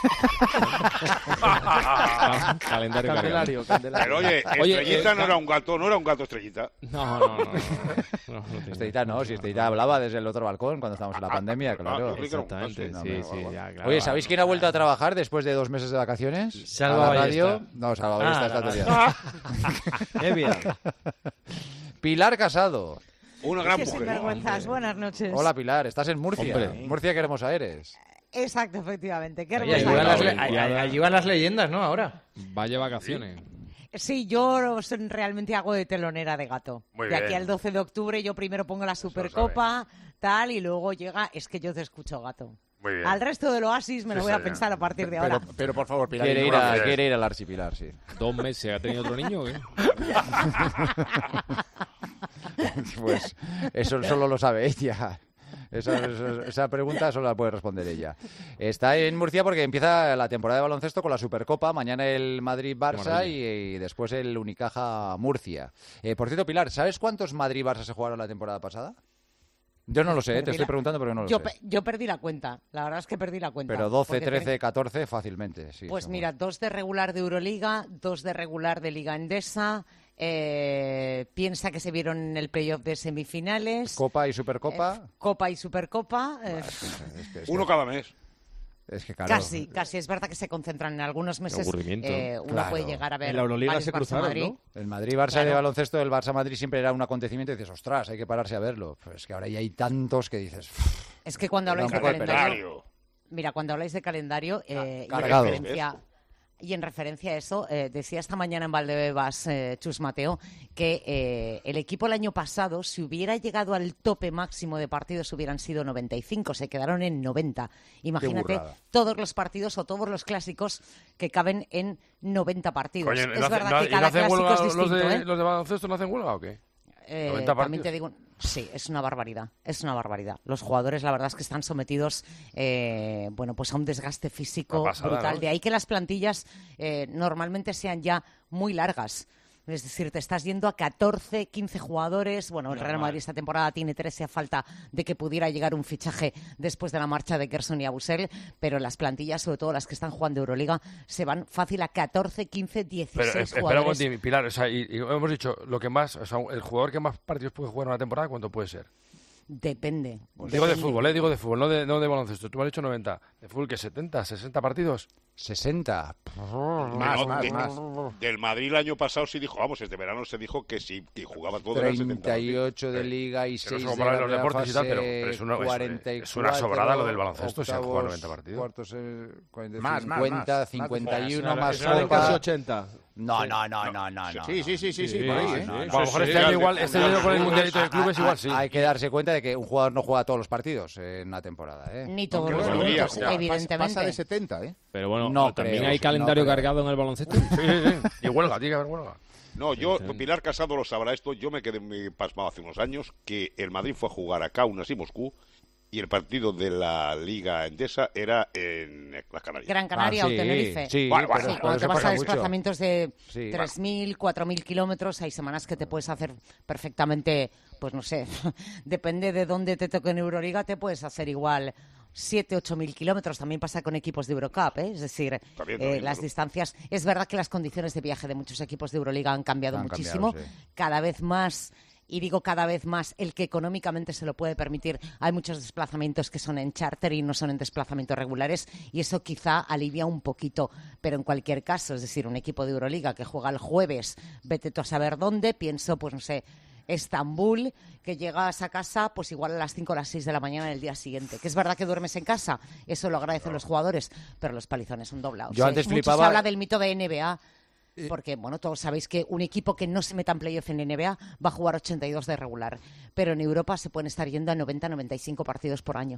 calendario Candelario, cargado. Candelario. Pero oye, Oye, Estrellita eh, no era un gato, no era un gato Estrellita. No, no, no. no, no, no tiene- Estrellita no, si Estrellita hablaba desde el otro balcón cuando estábamos en la pandemia, ah, claro. yo creí que era un gato. Exactamente, no, sí, me- sí, guau, ya, guau. claro. Oye, ¿sabéis quién ha vuelto a trabajar después de dos meses de vacaciones? Salva ¿A la radio? Ballesta. No, Salva Ballesta Ah, está la todavía. Qué bien. Pilar Casado. Una gran Qué mujer. sinvergüenzas, buenas noches. Hola, Pilar, estás en Murcia. Hombre. Murcia, qué hermosa eres. Exacto, efectivamente. Qué Oye, hermosa allí van las, eres. le- a- a- allí van las leyendas, ¿no? Ahora. Vaya vacaciones. Sí, yo os- realmente hago de telonera de gato. Muy de aquí bien. al doce de octubre yo primero pongo la Supercopa, tal, y luego llega... Es que yo te escucho, gato. Muy bien. Al resto del Oasis me lo Sí, voy a señor. pensar a partir de ahora. Pero, pero por favor, Pilar. Quiere ir, ninguna- a, quiere ir al Archipilar, sí. Dos meses, ¿ha tenido otro niño o qué? Pues eso solo lo sabe ella. Esa, esa- esa pregunta solo la puede responder ella. Está en Murcia porque empieza la temporada de baloncesto con la Supercopa. Mañana el Qué Madrid-Barça maravilla. y, y después el Unicaja-Murcia. Eh, por cierto, Pilar, ¿sabes cuántos Madrid-Barça se jugaron la temporada pasada? Yo no lo sé, eh, te Perdí estoy la- preguntando, pero no lo yo, sé. pe- yo perdí la cuenta. La verdad es que perdí la cuenta. Pero doce, porque trece, tre- catorce fácilmente, sí. Pues seguro. mira, dos de regular de Euroliga, dos de regular de Liga Endesa. eh, piensa que se vieron en el playoff de semifinales. Copa y Supercopa. eh, Copa y Supercopa. eh, Es que- es que- Uno cada mes. Es que claro. Casi, casi. Es verdad que se concentran en algunos meses. Eh, uno Claro. puede llegar a ver. En la Euroliga varios se cruzaron, Barça-Madrid. ¿no? El Madrid-Barça Claro. de baloncesto, el Barça-Madrid siempre era un acontecimiento y dices, ostras, hay que pararse a verlo. Pero es que ahora ya hay tantos que dices... Es que cuando Me da habláis un de poco de calendario... Mira, cuando habláis de calendario eh, y, en cargado. referencia, y en referencia a eso, eh, decía esta mañana en Valdebebas eh, Chus Mateo que eh, el equipo el año pasado, si hubiera llegado al tope máximo de partidos, hubieran sido noventa y cinco, se quedaron en noventa. Imagínate burrada. todos los partidos o todos los clásicos que caben en noventa partidos. Oye, es ¿no hace- verdad no- que y no cada hacen clásico huelga es los distinto, de, ¿eh? ¿Los de baloncesto no hacen huelga o qué? Eh, noventa también te partidos. digo, sí, es una barbaridad, es una barbaridad. Los jugadores, la verdad es que están sometidos, eh, bueno, pues a un desgaste físico Una pasada, brutal. ¿no? De ahí que las plantillas eh, normalmente sean ya muy largas. Es decir, te estás yendo a catorce, quince jugadores. Bueno, el Real Madrid esta temporada tiene trece a falta de que pudiera llegar un fichaje después de la marcha de Gerson y Abusel, pero las plantillas, sobre todo las que están jugando Euroliga, se van fácil a catorce, quince, dieciséis Pero, eh, espera un jugadores. momentín, Pilar, o sea, y, y hemos dicho, lo que más, o sea, el jugador que más partidos puede jugar en una temporada, ¿cuánto puede ser? Depende. Digo de depende. fútbol, ¿eh? Digo de fútbol, no de, no de baloncesto. Tú me has dicho noventa. ¿De fútbol qué? ¿setenta? ¿sesenta partidos? sesenta. Más, No, más, de- más. Del Madrid el año pasado sí dijo, vamos, este verano se dijo que sí, que jugaba todo eran setenta treinta y ocho de partidos. Liga y Que no seis somos de para la los primera deportes y tal, pero- fase, pero es una- es- cuarenta y es una cuatro, sobrada lo del baloncesto, si han jugado octavos, noventa partidos. Cuartos, eh, cuarenta, Más, más, cincuenta, más. cincuenta y uno Eso más era de Copa. casi ochenta. No, no, no, no, no, no. Sí, sí, sí, sí, sí, Sí, por ahí, sí, ¿eh? sí. no, Bueno, a lo no, mejor sí. este año igual, sí, este sí, año con el sí, mundialito de Ah, clubes ah, igual sí. Hay que darse cuenta de que un jugador no juega todos los partidos en una temporada, ¿eh? Ni todos Aunque los la mayoría, minutos, o sea, evidentemente. Pasa de setenta, ¿eh? Pero bueno, No también creo, hay no calendario creo. cargado en el baloncesto. Sí, sí, sí. Y huelga, tiene que haber huelga. No, yo, Pilar Casado lo sabrá esto, yo me quedé muy pasmado hace unos años que el Madrid fue a jugar a Kaunas y Moscú y el partido de la Liga Endesa era en las Canarias. Gran Canaria Ah, o sí, Tenerife. sí, Bueno, pero- bueno, Sí, pero cuando eso te vas pasa a mucho. desplazamientos de Sí. tres mil, cuatro mil kilómetros, hay semanas que te puedes hacer perfectamente, pues no sé, depende de dónde te toque en Euroliga, te puedes hacer igual siete, ocho mil kilómetros. También pasa con equipos de Eurocup, ¿eh? Es decir, También, eh, también, las claro. distancias. Es verdad que las condiciones de viaje de muchos equipos de Euroliga han cambiado Han muchísimo, cambiado, sí. cada vez más. Y digo cada vez más, el que económicamente se lo puede permitir. Hay muchos desplazamientos que son en charter y no son en desplazamientos regulares, y eso quizá alivia un poquito. Pero en cualquier caso, es decir, un equipo de Euroliga que juega el jueves, vete tú a saber dónde, pienso, pues no sé, Estambul, que llegas a casa pues igual a las cinco o las seis de la mañana del día siguiente. Que es verdad que duermes en casa, eso lo agradecen los jugadores, pero los palizones son doblados. Yo ¿eh? antes Mucho flipaba- se habla del mito de N B A. Porque, bueno, todos sabéis que un equipo que no se meta en playoff en N B A va a jugar ochenta y dos de regular. Pero en Europa se pueden estar yendo a noventa, noventa y cinco partidos por año.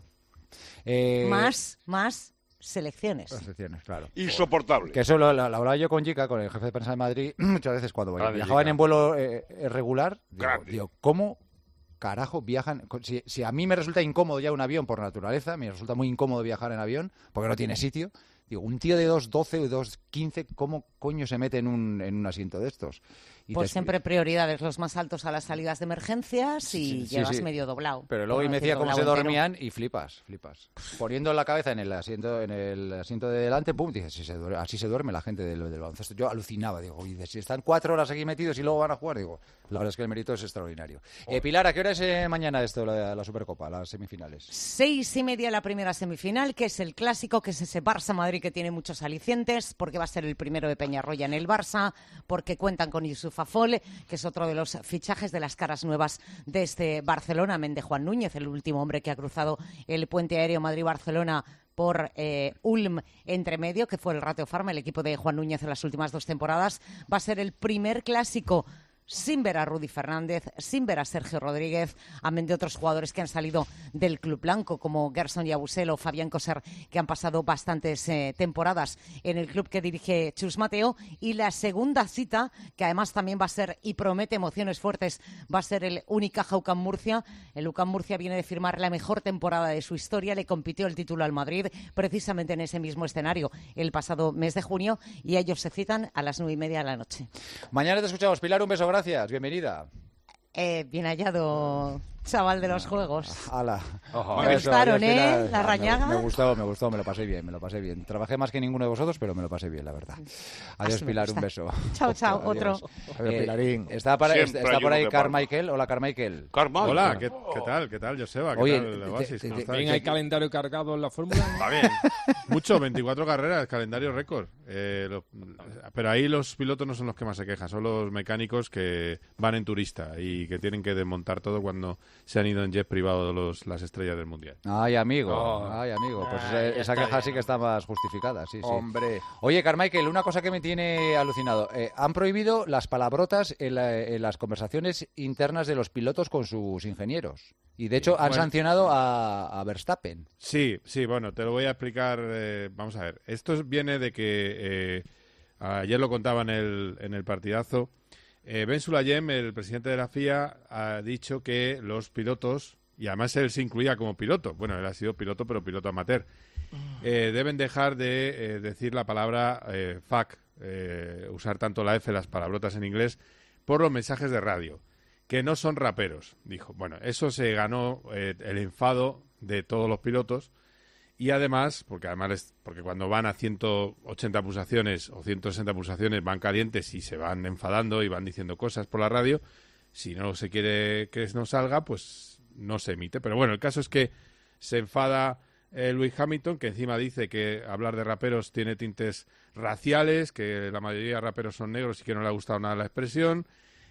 Eh, Más, más selecciones. Selecciones, claro. Insoportable. Que eso lo, lo- lo hablaba yo con Jica, con el jefe de prensa de Madrid, muchas veces cuando Grande, viajaban Jica. en vuelo eh, eh, regular, digo, Grande. digo, ¿cómo carajo viajan? Co- Si, si a mí me resulta incómodo ya un avión por naturaleza, me resulta muy incómodo viajar en avión, porque no tiene sitio, digo, un tío de dos doce o dos quince, ¿cómo coño se mete en un, en un asiento de estos? Y Pues te- siempre prioridades los más altos a las salidas de emergencias y Sí, sí, llegas sí. medio doblado. Pero luego por y no me decir decía cómo se doblado entero. dormían y flipas, flipas. Poniendo la cabeza en el asiento en el asiento de delante, pum, dices, "Sí se duerme- así se duerme la gente del, del baloncesto". Yo alucinaba, digo, "Oye, si están cuatro horas aquí metidos y luego van a jugar", digo, la verdad es que el mérito es extraordinario. Eh, Pilar, ¿a qué hora es eh, mañana esto, la, la Supercopa, las semifinales? Seis y media la primera semifinal, que es el clásico, que es ese Barça-Madrid que tiene muchos alicientes, porque va a ser el primero de Peñarroya en el Barça, porque cuentan con Yusuf Afol, que es otro de los fichajes de las caras nuevas de este Barcelona, amén de Juan Núñez, el último hombre que ha cruzado el puente aéreo Madrid-Barcelona por eh, Ulm entre medio, que fue el Ratio Farma, el equipo de Juan Núñez en las últimas dos temporadas. Va a ser el primer clásico sin ver a Rudy Fernández, sin ver a Sergio Rodríguez, amén de otros jugadores que han salido del club blanco, como Gerson Yabusel o Fabián Coser, que han pasado bastantes eh, temporadas en el club que dirige Chus Mateo. Y la segunda cita, que además también va a ser, y promete emociones fuertes, va a ser el Unicaja UCAM Murcia. El UCAM Murcia viene de firmar la mejor temporada de su historia, le compitió el título al Madrid, precisamente en ese mismo escenario, el pasado mes de junio, y ellos se citan a las nueve y media de la noche. Mañana te escuchamos, Pilar, un beso, gracias, bienvenida. Eh, bien hallado, chaval de los juegos. Ala. Oh, me gustaron, ¿eh? Final, la rañaga. Me, me gustó, me gustó, me lo pasé bien, me lo pasé bien. Trabajé más que ninguno de vosotros, pero me lo pasé bien, la verdad. Adiós, Pilar, un beso. Chao, chao, otro. Eh, Pilarín. Está, para, está, está por ahí Carmichael. Hola, Carmichael. Carmichael. Hola, ¿qué, ¿qué tal? ¿Qué tal, Joseba? ¿Qué Oye, tal, Oasis? Te, te, te, ¿Bien hay calendario cargado en la Fórmula? Va bien. Mucho, veinticuatro carreras, calendario récord. Eh, lo, pero ahí los pilotos no son los que más se quejan, son los mecánicos que van en turista y que tienen que desmontar todo cuando se han ido en jet privado los, las estrellas del Mundial. Ay, amigo, oh. ay, amigo. Pues ah, esa, esa queja bien. Sí que está más justificada, sí, sí. Hombre. Oye, Carmichael, una cosa que me tiene alucinado. Eh, han prohibido las palabrotas en, la, en las conversaciones internas de los pilotos con sus ingenieros. Y, de hecho, han bueno, sancionado a, a Verstappen. Sí, sí, bueno, te lo voy a explicar. Eh, vamos a ver. Esto viene de que eh, ayer lo contaba en el, en el partidazo. Eh, Ben Sulayem, el presidente de la F I A, ha dicho que los pilotos, y además él se incluía como piloto, bueno, él ha sido piloto, pero piloto amateur, eh, deben dejar de eh, decir la palabra eh, fuck, eh, usar tanto la F, las palabrotas en inglés, por los mensajes de radio, que no son raperos, dijo. Bueno, eso se ganó eh, el enfado de todos los pilotos. Y además, porque además es, porque cuando van a ciento ochenta pulsaciones o ciento sesenta pulsaciones van calientes y se van enfadando y van diciendo cosas por la radio, si no se quiere que no salga, pues no se emite. Pero bueno, el caso es que se enfada eh, Lewis Hamilton, que encima dice que hablar de raperos tiene tintes raciales, que la mayoría de raperos son negros y que no le ha gustado nada la expresión,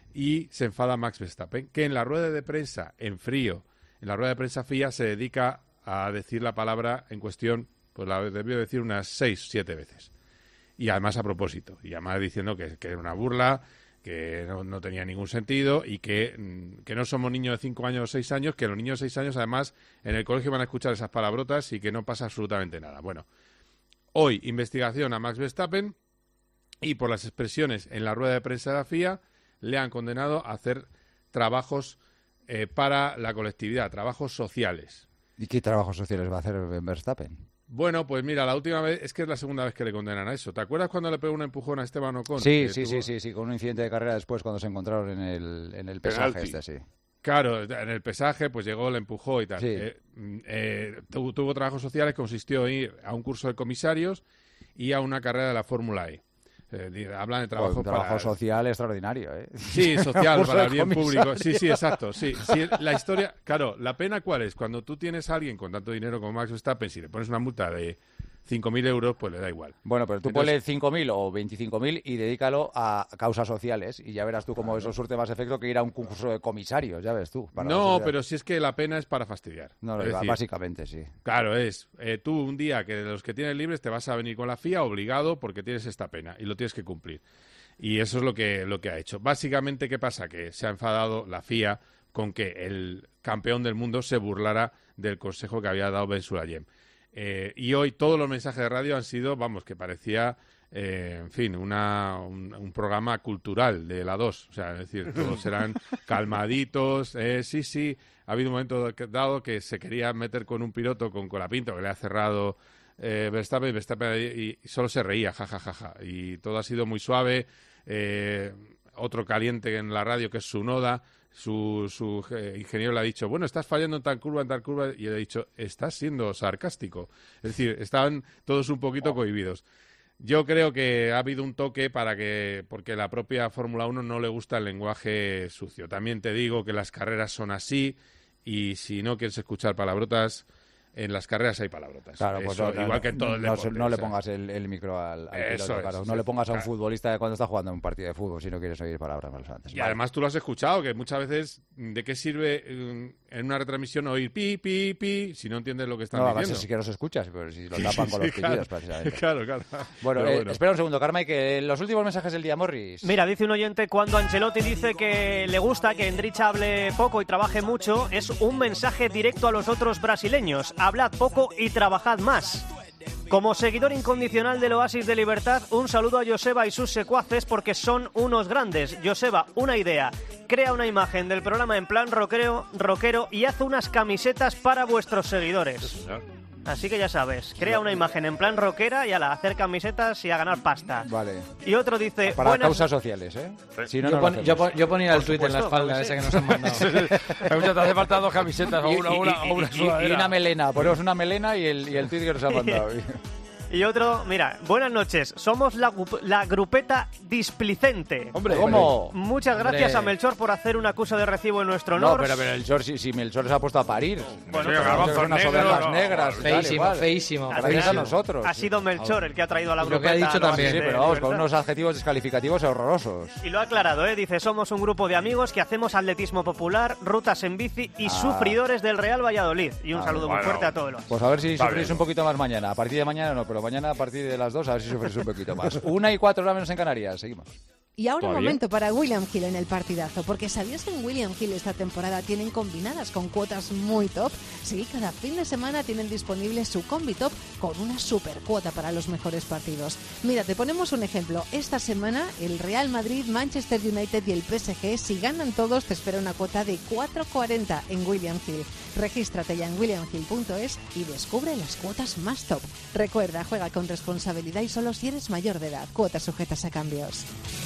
y se enfada Max Verstappen, que en la rueda de prensa, en frío, en la rueda de prensa F I A se dedica a decir la palabra en cuestión, pues la debió decir unas seis, siete veces. Y además a propósito. Y además diciendo que, que era una burla, que no, no tenía ningún sentido y que, que no somos niños de cinco años o seis años, que los niños de seis años además en el colegio van a escuchar esas palabrotas y que no pasa absolutamente nada. Bueno, hoy investigación a Max Verstappen y por las expresiones en la rueda de prensa de la F I A le han condenado a hacer trabajos eh, para la colectividad, trabajos sociales. ¿Y qué trabajos sociales va a hacer Verstappen? Bueno, pues mira, la última vez, es que es la segunda vez que le condenan a eso. ¿Te acuerdas cuando le pegó un empujón a Esteban Ocon? Sí, sí, tuvo... sí, sí, sí, con un incidente de carrera después cuando se encontraron en el, en el pesaje este, sí. Claro, en el pesaje, pues llegó, le empujó y tal. Sí. Eh, eh, tuvo, tuvo trabajos sociales, consistió en ir a un curso de comisarios y a una carrera de la Fórmula E. Eh, hablan de trabajo, oh, un trabajo para... social extraordinario, ¿eh? Sí, social, para el bien público. Sí, sí, exacto. Sí, sí, la historia, claro, la pena ¿cuál es? Cuando tú tienes a alguien con tanto dinero como Max Verstappen, si le pones una multa de cinco mil euros, pues le da igual. Bueno, pero tú Entonces... ponle cinco mil o veinticinco mil y dedícalo a causas sociales y ya verás tú cómo eso surte más efecto que ir a un concurso de comisarios, ya ves tú. Para no, pero si es que la pena es para fastidiar. No, es decir, básicamente sí. Claro, es eh, tú un día que de los que tienes libres te vas a venir con la F I A obligado porque tienes esta pena y lo tienes que cumplir. Y eso es lo que, lo que ha hecho. Básicamente, ¿qué pasa? Que se ha enfadado la F I A con que el campeón del mundo se burlara del consejo que había dado Ben Sulayem. Eh, y hoy todos los mensajes de radio han sido, vamos, que parecía, eh, en fin, una, un, un programa cultural de la dos. O sea, es decir, todos eran calmaditos. Eh, sí, sí, ha habido un momento dado que se quería meter con un piloto, con Colapinto, que le ha cerrado eh, Verstappen, Verstappen y, y solo se reía, jajajaja. Ja, ja, ja. Y todo ha sido muy suave. Eh, otro caliente en la radio, que es Tsunoda. Su, su eh, ingeniero le ha dicho, bueno, estás fallando en tal curva, en tal curva, y le ha dicho, estás siendo sarcástico. Es decir, estaban todos un poquito cohibidos. Yo creo que ha habido un toque para que, porque la propia Fórmula uno no le gusta el lenguaje sucio. También te digo que las carreras son así, y si no quieres escuchar palabrotas, en las carreras hay palabrotas. Claro, pues eso, no, igual no, que en todo el no, deporte. No, no le o sea. pongas el, el micro al, al Eso piloto, es, claro. sí, No le pongas a un claro. futbolista cuando está jugando en un partido de fútbol si no quieres oír palabras malsonantes. Y vale. Además tú lo has escuchado, que muchas veces, ¿de qué sirve eh, en una retransmisión oír pi, pi, pi, si no entiendes lo que están no, diciendo? No, sí que los escuchas, pero si lo tapan con los sí, claro, pitidos, precisamente. Claro, claro. Bueno, eh, bueno, espera un segundo, Carmen, que los últimos mensajes del día, Morris. Mira, dice un oyente, cuando Ancelotti dice que le gusta que Endrich hable poco y trabaje mucho, es un mensaje directo a los otros brasileños. Hablad poco y trabajad más. Como seguidor incondicional del Oasis de Libertad, un saludo a Joseba y sus secuaces porque son unos grandes. Joseba, una idea. Crea una imagen del programa en plan rockero, rockero y haz unas camisetas para vuestros seguidores. Así que ya sabes, crea una imagen en plan rockera y a la hacer camisetas y a ganar pasta. Vale. Y otro dice... Para buenas... causas sociales, ¿eh? Si no, yo, no pon, lo yo, hacemos. pon, yo ponía el Por tuit en la supuesto, espalda, ese que nos han mandado. Te hace falta dos camisetas, o una, o una, o una Y, y sudadera. una melena, ponemos una melena y el, y el tuit que nos ha mandado. Y otro, mira, buenas noches, somos la, gu- la grupeta displicente. Hombre, ¿cómo? Muchas gracias Hombre. a Melchor por hacer un acuso de recibo en nuestro honor. No, pero, pero Melchor, si, si Melchor se ha puesto a parir. Bueno, Sí, pero- garbanzos unas negros, ovejas no, negras. y tal, feísimo, igual. feísimo, Gracias a feísimo. nosotros. Ha sido Melchor el que ha traído a la Lo que grupeta. ha dicho a los también. Sí, de pero vamos, con libertad. unos adjetivos descalificativos horrorosos. Y lo ha aclarado, ¿eh? Dice, somos un grupo de amigos que hacemos atletismo popular, rutas en bici y Ah. sufridores del Real Valladolid. Y un Ah, saludo muy bueno. fuerte a todos los. Pues a ver si Está sufrís bien. un poquito más mañana. A partir de mañana no, pero mañana a partir de las dos a ver si sufrís un poquito más. Una y cuatro horas menos en Canarias. Seguimos. Y ahora un ¿Todavía? momento para William Hill en el partidazo, porque ¿sabías que en William Hill esta temporada tienen combinadas con cuotas muy top? Sí, cada fin de semana tienen disponible su combi top con una super cuota para los mejores partidos. Mira, te ponemos un ejemplo. Esta semana el Real Madrid, Manchester United y el P S G, si ganan todos, te espera una cuota de cuatro cuarenta en William Hill. Regístrate ya en william hill punto es y descubre las cuotas más top. Recuerda, juega con responsabilidad y solo si eres mayor de edad. Cuotas sujetas a cambios.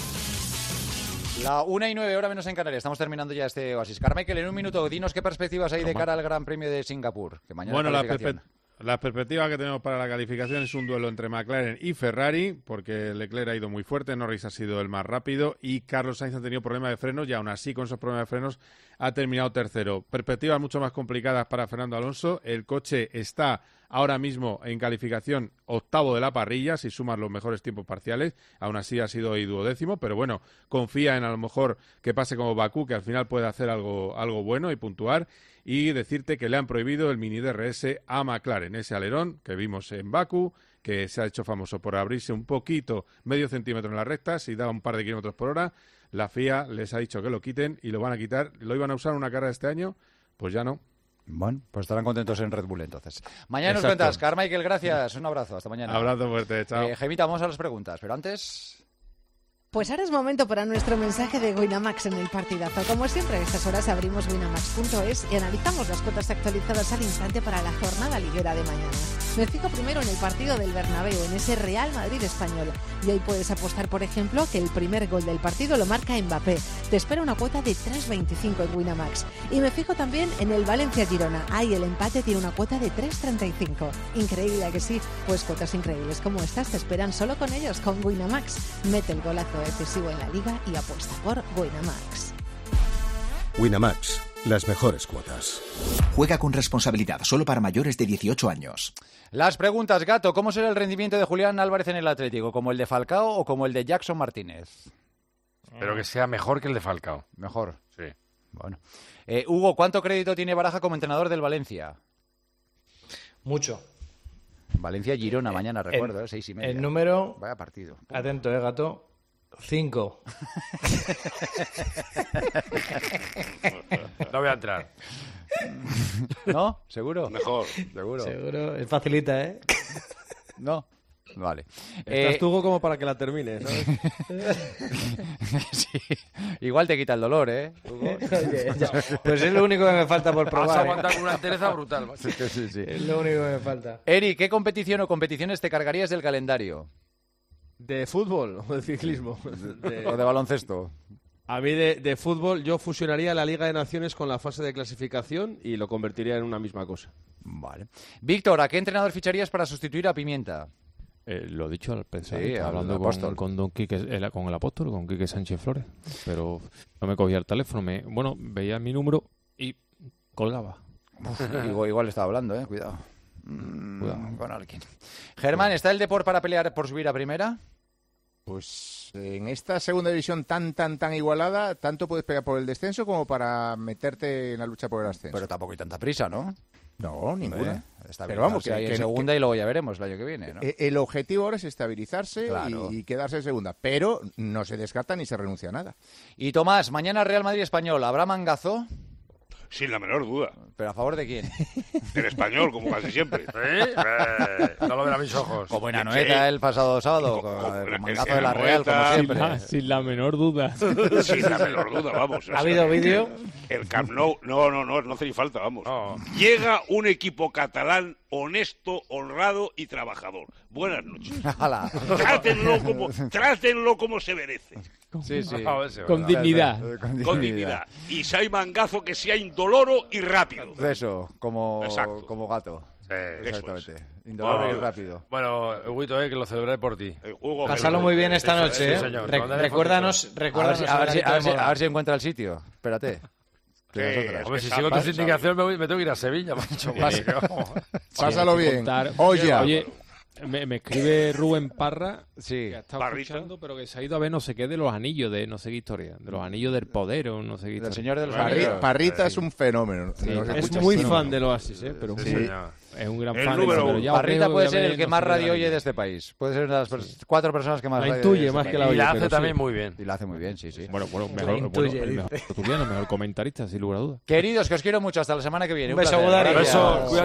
La una y nueve horas menos en Canarias. Estamos terminando ya este oasis. Carmichael, en un minuto, dinos qué perspectivas hay de cara al Gran Premio de Singapur. Que mañana Bueno, es la, calificación. perspe- la perspectiva que tenemos para la calificación es un duelo entre McLaren y Ferrari, porque Leclerc ha ido muy fuerte, Norris ha sido el más rápido y Carlos Sainz ha tenido problemas de frenos y aún así con esos problemas de frenos ha terminado tercero. Perspectivas mucho más complicadas para Fernando Alonso. El coche está ahora mismo en calificación octavo de la parrilla, si sumas los mejores tiempos parciales. Aún así ha sido hoy duodécimo, pero bueno, confía en a lo mejor que pase como Bakú, que al final puede hacer algo, algo bueno y puntuar. Y decirte que le han prohibido el mini D R S a McLaren, ese alerón que vimos en Bakú, que se ha hecho famoso por abrirse un poquito, medio centímetro en las rectas y da un par de kilómetros por hora. La F I A les ha dicho que lo quiten y lo van a quitar. ¿Lo iban a usar en una carrera este año? Pues ya no. Bueno, pues estarán contentos en Red Bull entonces. Mañana nos Exacto. cuentas. Carmichael, gracias. Un abrazo. Hasta mañana. Abrazo fuerte. Chao. Eh, Gemita, vamos a las preguntas, pero antes... Pues ahora es momento para nuestro mensaje de Winamax en el partidazo. Como siempre, a estas horas abrimos winamax punto es y analizamos las cuotas actualizadas al instante para la jornada liguera de mañana. Me fijo primero en el partido del Bernabéu, en ese Real Madrid español. Y ahí puedes apostar, por ejemplo, que el primer gol del partido lo marca Mbappé. Te espera una cuota de tres veinticinco en Winamax. Y me fijo también en el Valencia-Girona. Ahí el empate tiene una cuota de tres treinta y cinco. Increíble, ¿a que sí? Pues cuotas increíbles como estas te esperan solo con ellos, con Winamax. Mete el golazo decisivo en la liga y apuesta por Winamax. Winamax, las mejores cuotas. Juega con responsabilidad, solo para mayores de dieciocho años. Las preguntas, Gato. ¿Cómo será el rendimiento de Julián Álvarez en el Atlético? ¿Como el de Falcao o como el de Jackson Martínez? Pero que sea mejor que el de Falcao. Mejor. Sí. Bueno. Eh, Hugo, ¿cuánto crédito tiene Baraja como entrenador del Valencia? Mucho. Valencia-Girona mañana, recuerdo, el, eh, seis y media. El número... Vaya partido. Atento, eh, Gato. Cinco. No voy a entrar. ¿No? ¿Seguro? Mejor. Seguro. Seguro. Es facilita, ¿eh? No. Vale. Estás Eh, tú, Hugo, como para que la termines, ¿sabes? sí. Igual te quita el dolor, ¿eh, Hugo? Oye, ya. Pues es lo único que me falta por Vas probar. a ¿eh? aguantar con una entereza brutal. macho. Sí, sí, sí. Es lo único que me falta. Eri, ¿qué competición o competiciones te cargarías del calendario? ¿De fútbol o de ciclismo? De- ¿O de baloncesto? A mí de, de fútbol yo fusionaría la Liga de Naciones con la fase de clasificación y lo convertiría en una misma cosa. Vale. Víctor, ¿a qué entrenador ficharías para sustituir a Pimienta? Eh, lo he dicho al pensar, Sí, al hablando apóstol. con, con, don Quique, el- con el apóstol, con Quique Sánchez Flores, pero no me cogía el teléfono, me, bueno, veía mi número y colgaba. Uf, igual, igual estaba hablando, eh, cuidado. Mm, Cuidado. con alguien. Germán, ¿está el Depor para pelear por subir a primera? Pues en esta segunda división tan, tan, tan igualada, tanto puedes pegar por el descenso como para meterte en la lucha por el ascenso. Pero tampoco hay tanta prisa, ¿no? No, ninguna. Hombre, está Pero bien vamos, que, que- hay en que- segunda y luego ya veremos el año que viene, ¿no? Eh, El objetivo ahora es estabilizarse Claro. y, y quedarse en segunda, pero no se descarta ni se renuncia a nada. Y Tomás, mañana Real Madrid Español, ¿habrá mangazo? Sin la menor duda. ¿Pero a favor de quién? Del Español, como casi siempre. ¿Eh? Eh, no lo ven a mis ojos. Como en Anoeta el pasado sábado, con el mangazo de la Real, como siempre. Sin la, sin la menor duda. Sin la menor duda, vamos. ¿Ha habido vídeo? El Camp Nou, no, no, no, no hace ni falta, vamos. No. Llega un equipo catalán honesto, honrado y trabajador. Buenas noches. Trátenlo como, trátenlo como se merece. Sí, sí. Con dignidad. Con Con dignidad. Y si hay mangazo que sea indoloro y rápido. Eso, como, Exacto. como gato. Sí, exactamente. Indoloro bueno, y rápido. Bueno, Huguito, eh, que lo celebraré por ti. Eh, Hugo, Pásalo que- muy bien esta Sí, noche, sí, ¿eh? señor. Re- Mandaré recuérdanos, fotos. recuérdanos. A ver, si, a, ver si, a, ver si, Mola. a ver si encuentra el sitio. Espérate. Que Sí, nosotras. Hombre, si que sigo sabe, tus sabe. indicaciones me, voy- me tengo que ir a Sevilla, macho. Más que vamos. Pásalo Hay que bien. contar- Oye, Oye, me, me escribe Rubén Parra, Sí. que ha estado Parrita. escuchando, pero que se ha ido a ver no sé qué de los anillos, de no sé qué historia. De los anillos del poder o no sé qué El historia. señor de los Parri- anillos. Parrita es un fenómeno. Sí, Nos es escucha muy siempre. fan del Oasis, ¿eh? Pero Sí, muy- señor. es un gran El fan. número pero uno. ya os Parrita dejo, puede ya ser veré, el que no más sé qué radio de oye de anillos. este país. Puede ser una de las pers- cuatro personas que más La radio intuye oye de más este que la país. Y la oye, hace pero sí. también muy bien. Y la hace muy bien, sí, sí. Bueno, bueno, La mejor, bueno, intuye, el mejor tertuliano, mejor comentarista, sin lugar a dudas. Queridos, que os quiero mucho. Hasta la semana que viene. Un beso, placer. Gudari. Gracias. Beso, cuídate.